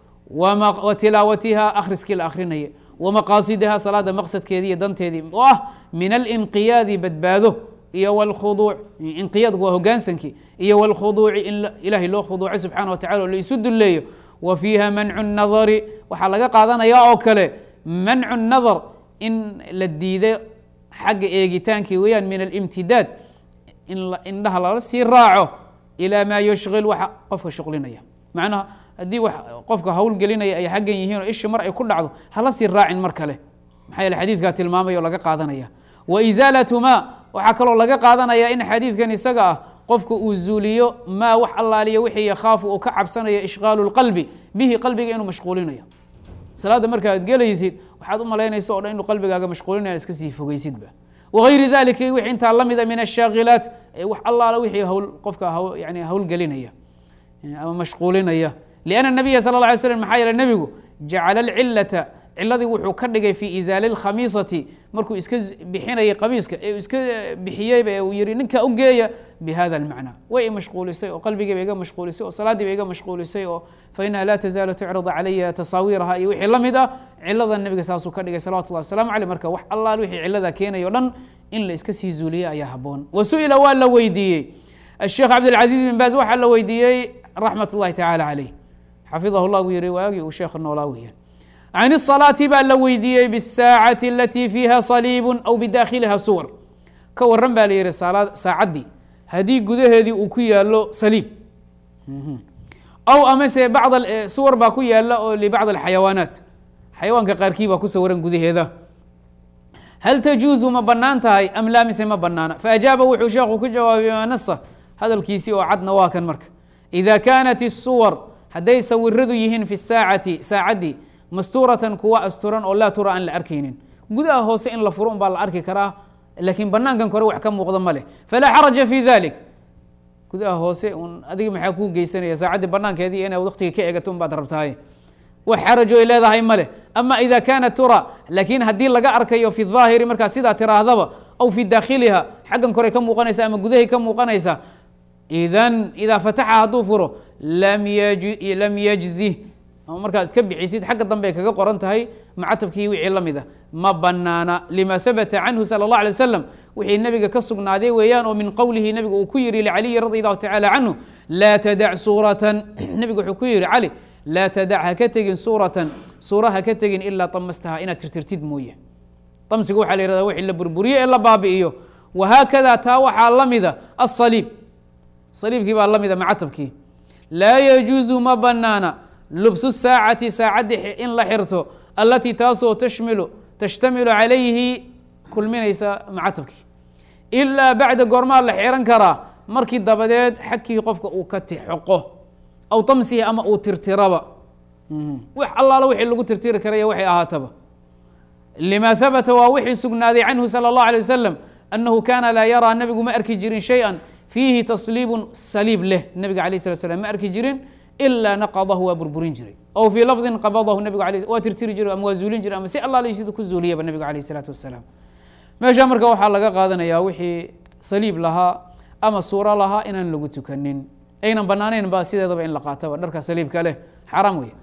[SPEAKER 1] wa tilaawatiha akhriskii la akrinaya wa maqaasidiha salaada maqsadkeedii iyo danteedii oo ah min alinqiyaadi badbaado iyo wlkhuduuc inqiyaadku waa hogaansankii iyo wاlkhuduuci in ilaahay loo khuduuco subxaana wa tacala o la isu dulleeyo wa fiiha mancu الnadari waxaa laga qaadanaya oo kale mancu الnadar in la diiday xagga eegitaankii weeyaan min alimtidaad in indhaha lala sii raaco ilaa maa yushgil waxa qofka shuqlinaya macnaha haddii wax qofka hawl gelinaya ay xaggan yihiin oo ishi mar ay ku dhacdo hala sii raacin mar kale maxaa yeele xadiidkaa tilmaamaya oo laga qaadanaya wa isaalatu ma waxaa kaloo laga qaadanaya in xadiidkan isaga ah qofka uu zuuliyo maa wax allaaliyo wixii yakhaafu uu ka cabsanayo ishqaalu lqalbi bihi qalbiga inuu mashquulinayo salaadda marka ad gelaysid waxaad u malaynaysa o dhan inuu qalbigaaga mashquulinaya iska sii fogeysidba wagayri dalika wixii intaa la mida min ashaakilaat wax allaala wixii hawl qofka yani hawlgelinaya ama mashquulinaya lianna nabiya sala la alay slam maxaa yeele nebigu jacala alcilata ciladii wuxuu ka dhigay fii izaali اlkhamiisati markuu iska bixinayay qamiiska ee iska bixiyeyba ee uu yihi ninka u geeya bihada اlmacna way i mashquulisay oo qalbigiiba iga mashquulisay oo salaadiiba iga mashquulisay oo fainaha laa tazaalu tucradu calaya tasaawiiraha iyo wixii la mid ah cilada nebiga saasuu ka dhigay salawatu llahi waslamu aleyh marka wax allaal wixii cilada keenayo o dhan in la iska sii zuuliye ayaa haboon wa su-ila waa la weydiiyey asheekh cabdilcaziiz bin baaz waxaa la weydiiyey raxmat اllahi tacaala caleyh xafidahu llah buu yihi waagii uu sheekha noolaa weeyaan can الصalaati baa la weydiiyey bالsaacati alati fiiha saliibu aw bidakhiliha suwar ka waran baa la yihi saacaddii haddii gudaheedii uu ku yaalo saliib aw amase bacd suwar baa ku yaala oo libacd اxayawaanaat xayawaanka qaarkii baa ku sawiran gudaheeda hal tajuuzu ma banaan tahay am laa mise ma banaana faajaaba wuxuu sheekhu ku jawaabay ma nasa hadalkiisii oo cadna waa kan marka ida kaanat الsuwar hadday sawiradu yihiin fi saacati saacaddii mastuuratan kuwa asturan oo laa tura aan la arkaynin gudaha hoose in la furo un baa la arki karaa laakiin banaankan kore wax ka muuqda ma leh falaa xaraja fi dalik gudaha hoose un adiga maxaa kuu geysanaya saacaddii banaankeedii inaad waktiga ka eegato un baad rabtahay wax xarajo ay leedahay ma leh. ama ida kaanat tura laakiin haddii laga arkayo fi daahiri markaad sidaa tiraahdaba aw fi daakhiliha xaggan koray ka muuqanaysa ama gudahay ka muuqanaysa idan idaa fataxa hadduu furo lam yajzih markaa iska bixisid xagga dambe ay kaga qoran tahay macatabkii wixii la mid a ma banaana lima habata canhu salى الlaه alيه wasalam wixii nebiga ka sugnaaday weeyaan oo min qowlihi nebiga uu ku yihi lcaliyi radi allahu tacala canhu laa tadac suuratan nebigu wuxuu ku yihi cali laa tadac ha ka tegin suuratan suura ha ka tegin ilaa damastaha inaad tirtirtid mooye. damsiga waxaa la yihahda wixii la burburiye ee la baabi'iyo. wahaakada taa waxaa la mida asaliib saliibkii baa la mida macatabkii. laa yajuuzu ma banaana lubsu saacati saacaddi in la xirto alatii taasoo tashmilu tashtamilu calayhi kulminaysa macatabkii ilaa bacda goormaa la xiran karaa markii dabadeed xagkii qofka uu ka tixoqo aw tamsihi ama uu tirtiraba wax allaala wixii lagu tirtiri karaya waxay ahaataba. lima habata waa wixii sugnaaday canhu salى الlaه alيه wasalam annahu kaana laa yaraa nebigu ma arki jirin shay-an fiihi tasliibun saliib leh nebiga alayه الslat slam ma arki jirin ilaa naqadahu waa burburin jiray ow fii lafdin qabadahu nebigu waa tirtiri jiray ama waa zuulin jiray ama si allaala siduu ku zuuliyaba nebigu alayh الsalaatu wasalaam. meesha marka waxaa laga qaadanayaa wixii saliib lahaa ama suuro lahaa inaan lagu tukanin aynan banaanayn ba sideedaba in la qaataba dharka saliibka leh xaraam wey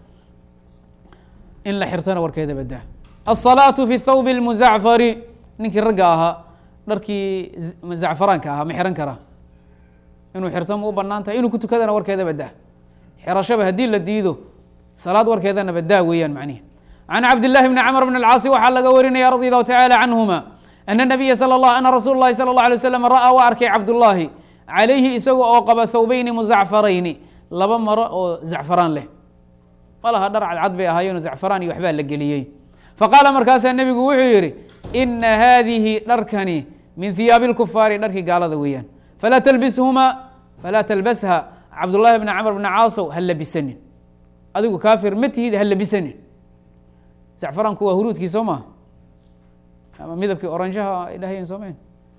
[SPEAKER 1] in la xirtana warkeeda badaa. aلsalaaةu fi thawb اlmuzacfari ninkii ragga ahaa dharkii zacfaraanka ahaa ma xiran karaa inuu xirto ma u banaan tahay inuu ku tukadana warkeeda badaa. xirashaba haddii la diido salaad warkeedana badaa weeyaan macnihi. can cabd الlahi bni cmr bn اlcaasi waxaa laga warinaya radi allahu tacala canhuma ana nabiya sal lah ana rasuul اlahi salى اlه alيه waslam ra'aa waa arkay cabdullaahi calayhi isaga oo qaba thawbayni muzacfarayni laba maro oo zacfaraan leh malaha dhar cadcad bay ahaayeen oo zacfaraan iyo waxbaa la geliyey. faqaala markaasaa nebigu wuxuu yihi ina haadihi dharkani min hiyaabi اlkufaari dharkii gaalada weeyaan falaa talbishuma falaa talbasha cabdullahi bni camr bni caasow ha labisanin adigu kaafir ma tihid ha labisanin. zacfaraanku waa huruudkii soo maha ama midabkii oranjaha ay dhahayeen soomayn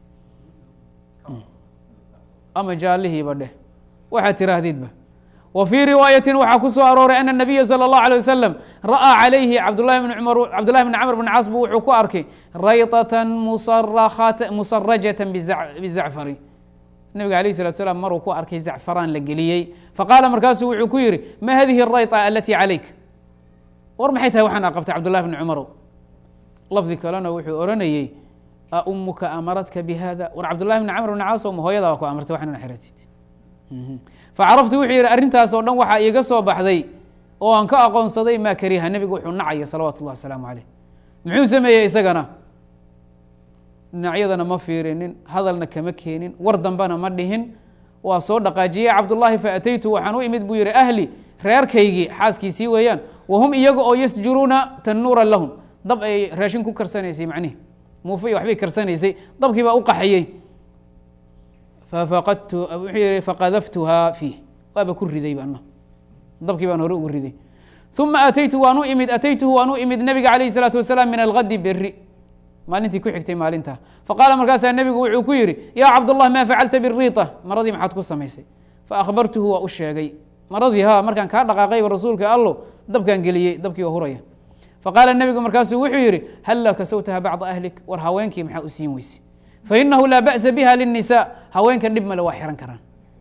[SPEAKER 1] ama jaalihiiba dheh waxaad tiraahdidba. wa fii riwaayatin waxaa ku soo arooray ana nabiya salى الlahu alيه wasalam ra'aa calayhi cabdulahi bn cumar cabdullahi bni camr bni caas bu wuxuu ku arkay rayطatan musarajatan bizacfari nebiga alayh الsalatu slam maruu ku arkay zacfaraan la geliyey faqaala markaasuu wuxuu ku yihi ma hadihi الrayطa alatii calayk war maxay tahay waxaan aqabtay cabdullahi bni cumarow. lafdi kalena wuxuu oranayey a umuka amaradka bihada war cabdullahi bni camr bni caas ma hooyada waa ku amartay waxan ina xiratid. facaraftu wuxuu yihi arrintaas oo dhan waxaa iiga soo baxday oo aan ka aqoonsaday maa kariha nebigu wuxuu nacaya salawaatu اllah wasalaamu caleyh. muxuu sameeyey isagana dhinacyadana ma fiirinin hadalna kama keenin war dambana ma dhihin waa soo dhaqaajiyey cabdullaahi faataytu waxaan u imid buu yihi ahli reerkaygii xaaskiisii weeyaan wahum iyaga oo yasjuruuna tanuura lahum dab ay raashin ku karsanaysay macnihi muufa iyo waxbay karsanaysay dabkii baa u qaxiyey fafaqadtu wuxuu yihi faqadaftuhaa fiih waaba ku ridayba ana dabkii baan hore ugu riday. uma ataytu waan u imid ataytuhu waan u imid nabiga calayh الsalaatu wasalaam min algadi beri maalintii ku xigtay maalintaa faqaala markaasaa nebigu wuxuu ku yihi yaa cabdالlah ma facalta biriita maradii maxaad ku samaysay faahbartuhu waa u sheegay maradii ha markaan kaa dhaqaaqayba rasuulka allo dabkaan geliyey dabkii oo huraya. faqaala nebigu markaasuu wuxuu yihi halla kasawtaha bacda ahlik war haweenkii maxaa u siin weyse fainahu laa ba'sa biha lلnisa haweenka dhib male waa xiran karaan.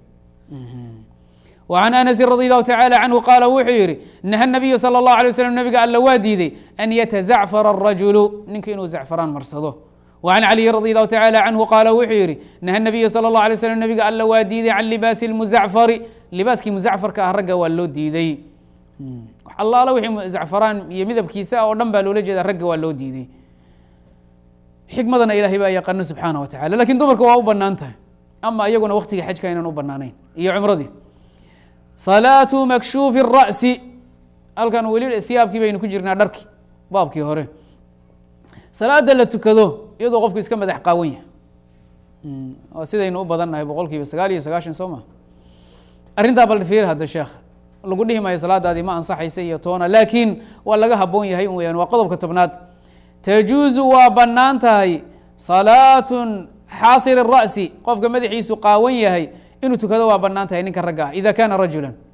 [SPEAKER 1] وعن أنس رضي الله تعالى عنه قال wuxuu yihi نهى النبي صلى الله عليه وسلم نبga all waa diiday أن يتزعفر الرaجuل ninka inuu زعفraan marsado. وعن علي رضي الله تعالى عنه qاaل wuxuu yihi نهى النبي صلى الله عليه وسلم نبga all waa diiday can لباaس المزعفر libaaskii مزعفرka ah ragga waa loo diiday allaala wixii زعفraan iyo midabkiisa oo dhan baa loola jeeda ragga waa loo diiday. xikmadana ilahay baa yaqaano subحaanaه وataعالى lakin dumarka waa u banaan tahay ama iyaguna waktiga xajka inaan u banaanayn iyo cumradii. salaatu makshuufi الra'si halkan weli hiyaabkii baynu ku jirnaa dharki baabkii hore. salaada la tukado iyadoo qofku iska madax qaawan yahay oo sidaynu u badan nahay boqol kiiba sagaal iyo sagaashan soo maa arrintaa bal fiir hadda sheekh lagu dhihi maayo salaadaadii ma ansaxaysa iyo toona laakiin waa laga haboon yahay un weyaan waa qodobka tobnaad. tajuuzu waa banaan tahay salaatun xaasir الra'si qofka madaxiisu qaawan yahay inuu tukado waa banaan tahay ninka ragga ah ida kana rajula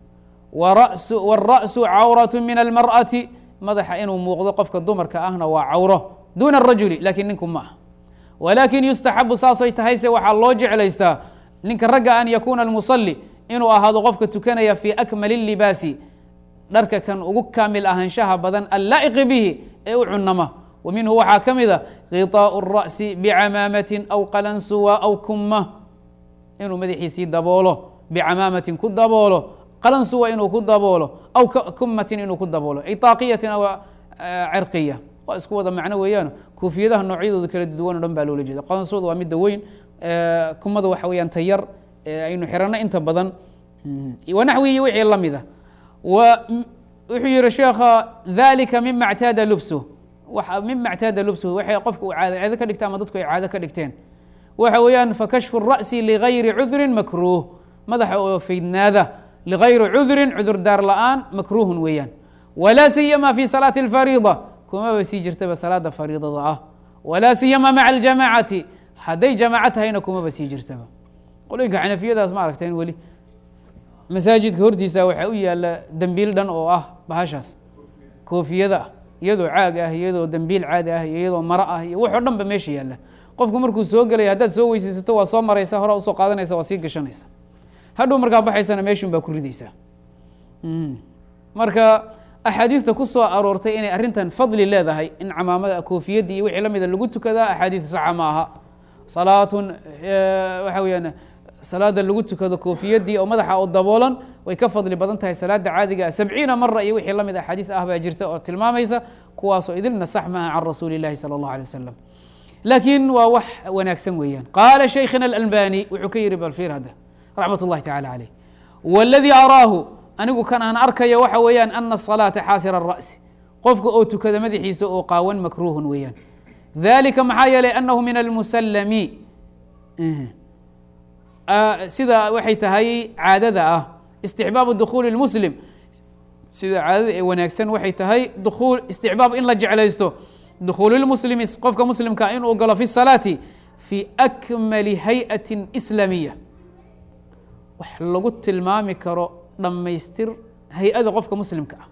[SPEAKER 1] warasu wاlra'su cawraة min almar'ati madaxa inuu muuqdo qofka dumarka ahna waa cawro duna الrajuli lakin ninku ma ah walakin yustaxabu saasay tahayse waxaa loo jeclaystaa ninka ragga an yakuna almuصali inuu ahaado qofka tukanaya fi akmali الlibaasi dharka kan ugu kaamil ahaanshaha badan allaa'iqi bihi ee u cunama wa minhu waxaa ka mida khiطaaءu الra'si bicamaamatin aw qalansuwa aw kuma inuu madaxiisii daboolo bicamaamatin ku daboolo qalansuwa inuu ku daboolo aw kumatin inuu ku daboolo itaaqiyatin aw cirqiya waa isku wada macno weeyaan koofiyadaha noocyadooda kala duwan o dhan baa loola jeeda qalansuwada waa midda weyn kumada waxa weeyaan tayar aynu xirano inta badan wanaxwihi wixii la mida wuxuu yihi sheekha dalika mima اctaada lubsu mima اctaada lubsu waxay qofka u caado ka dhigta ama dadku ay caado ka dhigteen waxa weeyaan fakashfu الra'si ligayri cudri makruh madaxa oo faydnaada ligayri cudrin cudur daar la'aan makruhun weeyaan walaa siyama fi salaati اlfariida kumaba sii jirtaba salaada fariidada ah walaa siyama maca اljamacati hadday jamaaco tahayna kumaba sii jirtaba qolooyinka xanafiyadaas ma aragteen weli masaajidka hortiisa waxaa u yaala dembiil dhan oo ah bahashaas koofiyada ah iyadoo caag ah iyadoo dembiil caadi ah iyo iyadoo maro ah iyo waxoo dhan ba meesha yaalla qofku markuu soo gelaya haddaad soo weysaysato waa soo maraysa hore usoo qaadanaysa waa sii gashanaysa hadhow markaa baxaysana meeshun baa ku ridaysaa marka axaadiista ku soo aroortay inay arrintan fadli leedahay in camaamada koofiyadii iyo wixii la mida lagu tukadaa axaadiid saxa ma aha salaatun waxa weeyaan salaada lagu tukado koofiyadii oo madaxa oo daboolan way ka fadli badan tahay salaada caadiga ah sabciina mara iyo wixii la mid axaadiis ah baa jirta oo tilmaamaysa kuwaasoo idilna sax maaha can rasuuli اllahi salى اllah alيه wasalam laakiin waa wax wanaagsan weeyaan qaala shaykhina alalbani wuxuu ka yihi balfir hadda raxmat اllahi tacala caleyh wاladii araahu anigu kan aan arkaya waxa weeyaan ana الصalaata xaasira الra'si qofka oo tukada madaxiisa oo qaawan makruhun weeyaan dalika maxaa yeelay anahu min almusalami sida waxay tahay caadada ah istixbaabu dukhuuli اmuslim sida caadada ee wanaagsan waxay tahay duul isticbaab in la jeclaysto dukhuul muslimi qofka muslimkaa inuu galo fi salaati fi akmali hay-ati islaamiya wax lagu tilmaami karo dhammaystir hay-ada qofka muslimka ah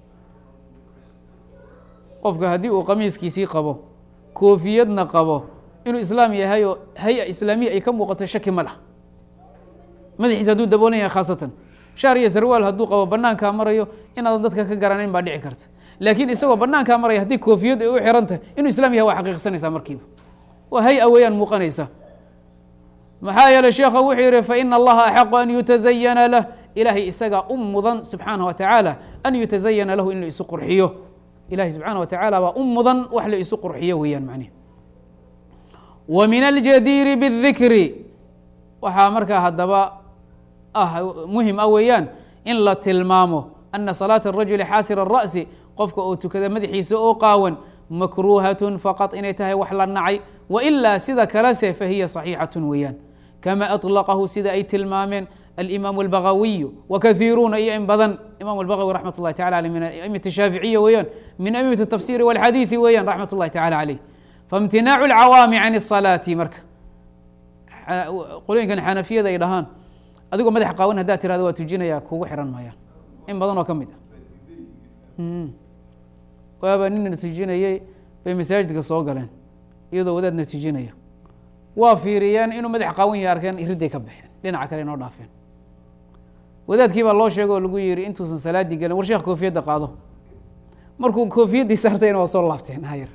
[SPEAKER 1] qofka haddii uu qamiiskiisii qabo koofiyadna qabo inuu islaam yahay oo hay-a islaamiya ay ka muuqato shaki ma lah madaxiisa hadduu daboolan yahay khaasatan shaar iyo sarwaal hadduu qabo banaankaa marayo inaadan dadka ka garanayn baa dhici karta laakiin isagoo banaankaa maraya haddii koofiyad ay u xiran tahay inuu islaam yahay waa xaqiiqsanaysaa markiiba waa hay-a weeyaan muuqanaysa maxaa yeeley sheekha wuxuu yihi faina allaha axaqu an yutazayana lah ilaahay isagaa u mudan subxaanah wa tacaala an yutazayana lahu in la isu qurxiyo ilahay subxaana wa tacaala baa u mudan wax la isu qurxiyo weeyaan macnihi wa min aljadiiri bاdikri waxaa markaa haddaba ah muhim ah weeyaan in la tilmaamo ana salaata الrajuli xaasira الra'si qofka oo tukada madaxiisa oo qaawan makruuhatun faqad inay tahay wax la nacay wailaa sida kalese fahiya صaxiixatun weeyaan kama aطlaqahu sida ay tilmaameen alimaamu اlbagawiyu wakaiiruuna iyo in badan imam اlbagawi raxmat اllahi tacala aleyh min aimati shaaficiya weeyaan min aimati الtafsiri wاlxadiiثi weeyaan raxmat اllahi tacala caleyh faاmtinaacu اlcawaami can الصalaati marka qolooyinkan xanafiyada ay dhahaan adigoo madax qaawan haddaad tirahdo waa tujinaya kugu xiran maayaan in badan oo ka mid ah waaba nina tujinayey bay masaajidka soo galeen iyadoo wadaadna tujinaya waa fiiriyeen inuu madax qaawan yahay arkeen iriday ka baxeen dhinaca kale inoo dhaafeen wadaadkii baa loo sheegay oo lagu yihi intuusan salaadii gelin war sheekh koofiyadda qaado markuu koofiyaddii saartayna waa soo laabteen hayar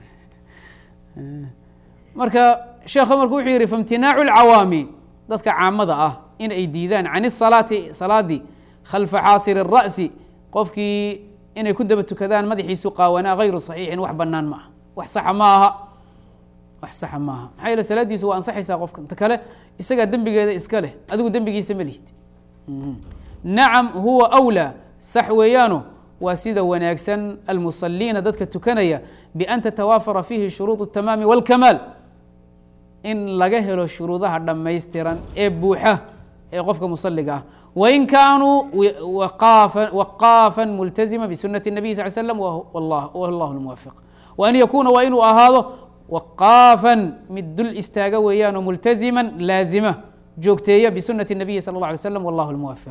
[SPEAKER 1] marka sheekha marku wuxuu yihi faimtinaacu اlcawaami dadka caamada ah in ay diidaan can الsalaati salaadii khalfa xaasiri الra'si qofkii inay ku daba tukadaan madaxiisu qaawanaa hayru صaxiixin wax banaan ma aha wax saxa ma aha wax saxa ma aha maxaa yeele salaadiisu waa ansaxaysaa qofka inta kale isagaa dembigeeda iska leh adigu dembigiisa ma lihid nacam huwa أwlى sax weeyaano waa sida wanaagsan almusaliina dadka tukanaya bian tatawaafara fiihi shuruuط الtamaami wاlkamaal in laga helo shuruudaha dhammaystiran ee buuxa ee qofka musaliga ah wain kaanuu waqaafan multazima bisunati الnabiy sal slm wallah اlmuwafiq waan yakuuna waa inuu ahaado waqaafan mid dul istaaga weeyaan oo multaziman laazima joogteeya bisunati الnabiyi salى اlه alay slam wallah اlmuwafiq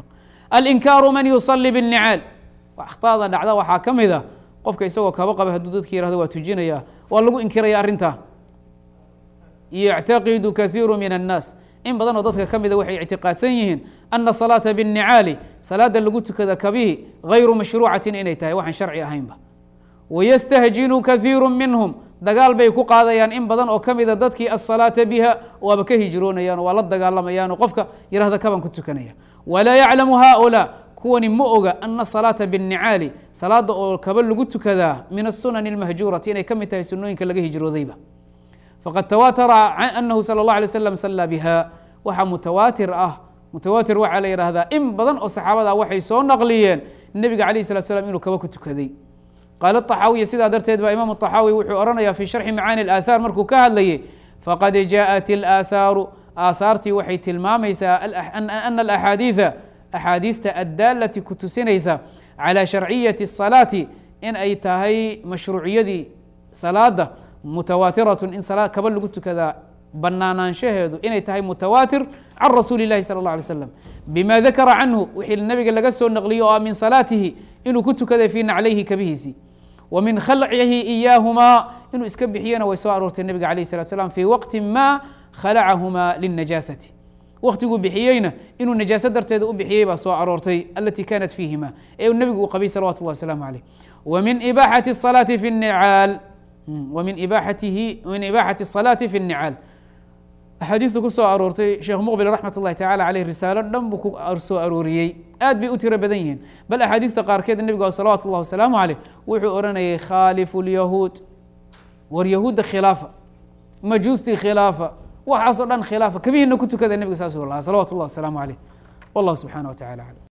[SPEAKER 1] alinkaaru man yusalli biاnnicaal akhطaada dhacda waxaa ka mid a qofka isagoo kaba qaba hadduu dadka yihahdo waa tujinaya waa lagu inkiraya arrintaa. yactaqidu kahiiru min الnaas in badan oo dadka ka mida waxay ictiqaadsan yihiin ana salaata biاnnicaali salaada lagu tukada kabihi gayru mashruucatin inay tahay waxaan sharci ahaynba. wayastahjinu kahiiru minhum dagaal bay ku qaadayaan in badan oo ka mida dadkii asalaata biha waaba ka hijroonayaan waa la dagaalamayaan oo qofka yihahda kabaan ku tukanaya. walaa yaclamu haؤulaa kuwani ma oga ana salaata biاnnicaali salaada oo kaba lagu tukadaa min asunani اlmahjuurati inay ka mid tahay sunooyinka laga hijroodayba. faqad tawaatara anahu salى اlه alيه waslam sallaa biha waxaa mutawaatir ah mutawaatir waxaa la yihahdaa in badan oo saxaabada waxay soo naqliyeen nebiga alayh الsalatu slam inuu kaba ku tukaday. qaala طaxaawiya sidaa darteed baa imaam طaxaawi wuxuu ohanaya fi sharxi macaani اaahaar markuu ka hadlayay faqad jaءat اlaathaaru aahaartii waxay tilmaamaysaa ana alaxaadiiثa axaadiidta addaalati ku tusinaysa calى sharciyati الsalaati in ay tahay mashruuciyadii salaada mutawaatiratun in salaa kaba lagu tukadaa banaanaanshaheedu inay tahay mutawaatir can rasuuli اlahi salى اlه alay slam bima dakara canhu wixii nabiga laga soo naqliyo oo min salaatihi inuu ku tukaday fii naclayhi kabihiisi wa min khalcihi iyaahumaa inuu iska bixiyana way soo aroortay nebiga alayh الsalatu slam fii waqti ma khalacahumaa lilnajaasati waktiguu bixiyeyna inuu najaaso darteeda u bixiyey baa soo aroortay alati kanat fiihima ee uu nebigu u qabay salawatu اllah wasalaamu aleyh. wa min ibaaxati الsalaati fi الnicaal wmin ibaaxatihi min ibaaxati الsalaati fi الnicaal axaadiistu ku soo aroortay sheekh muqbil raxmat اllahi tacala aleyh risaalo dhan buu ku soo arooriyey aad bay u tiro badan yihiin bal axaadiista qaarkeed nebiga salawatu اllah wasalaamu aleyh wuxuu odhanayay khaalifu اlyahuud war yahuudda khilaafa majuustii khilaafa waxaasoo dhan khilaafa kabihiina ku tukada nebiga saasuu lahaa salawatu اllah wasalaamu aleyh wallah subxanaه wa tacala aclam.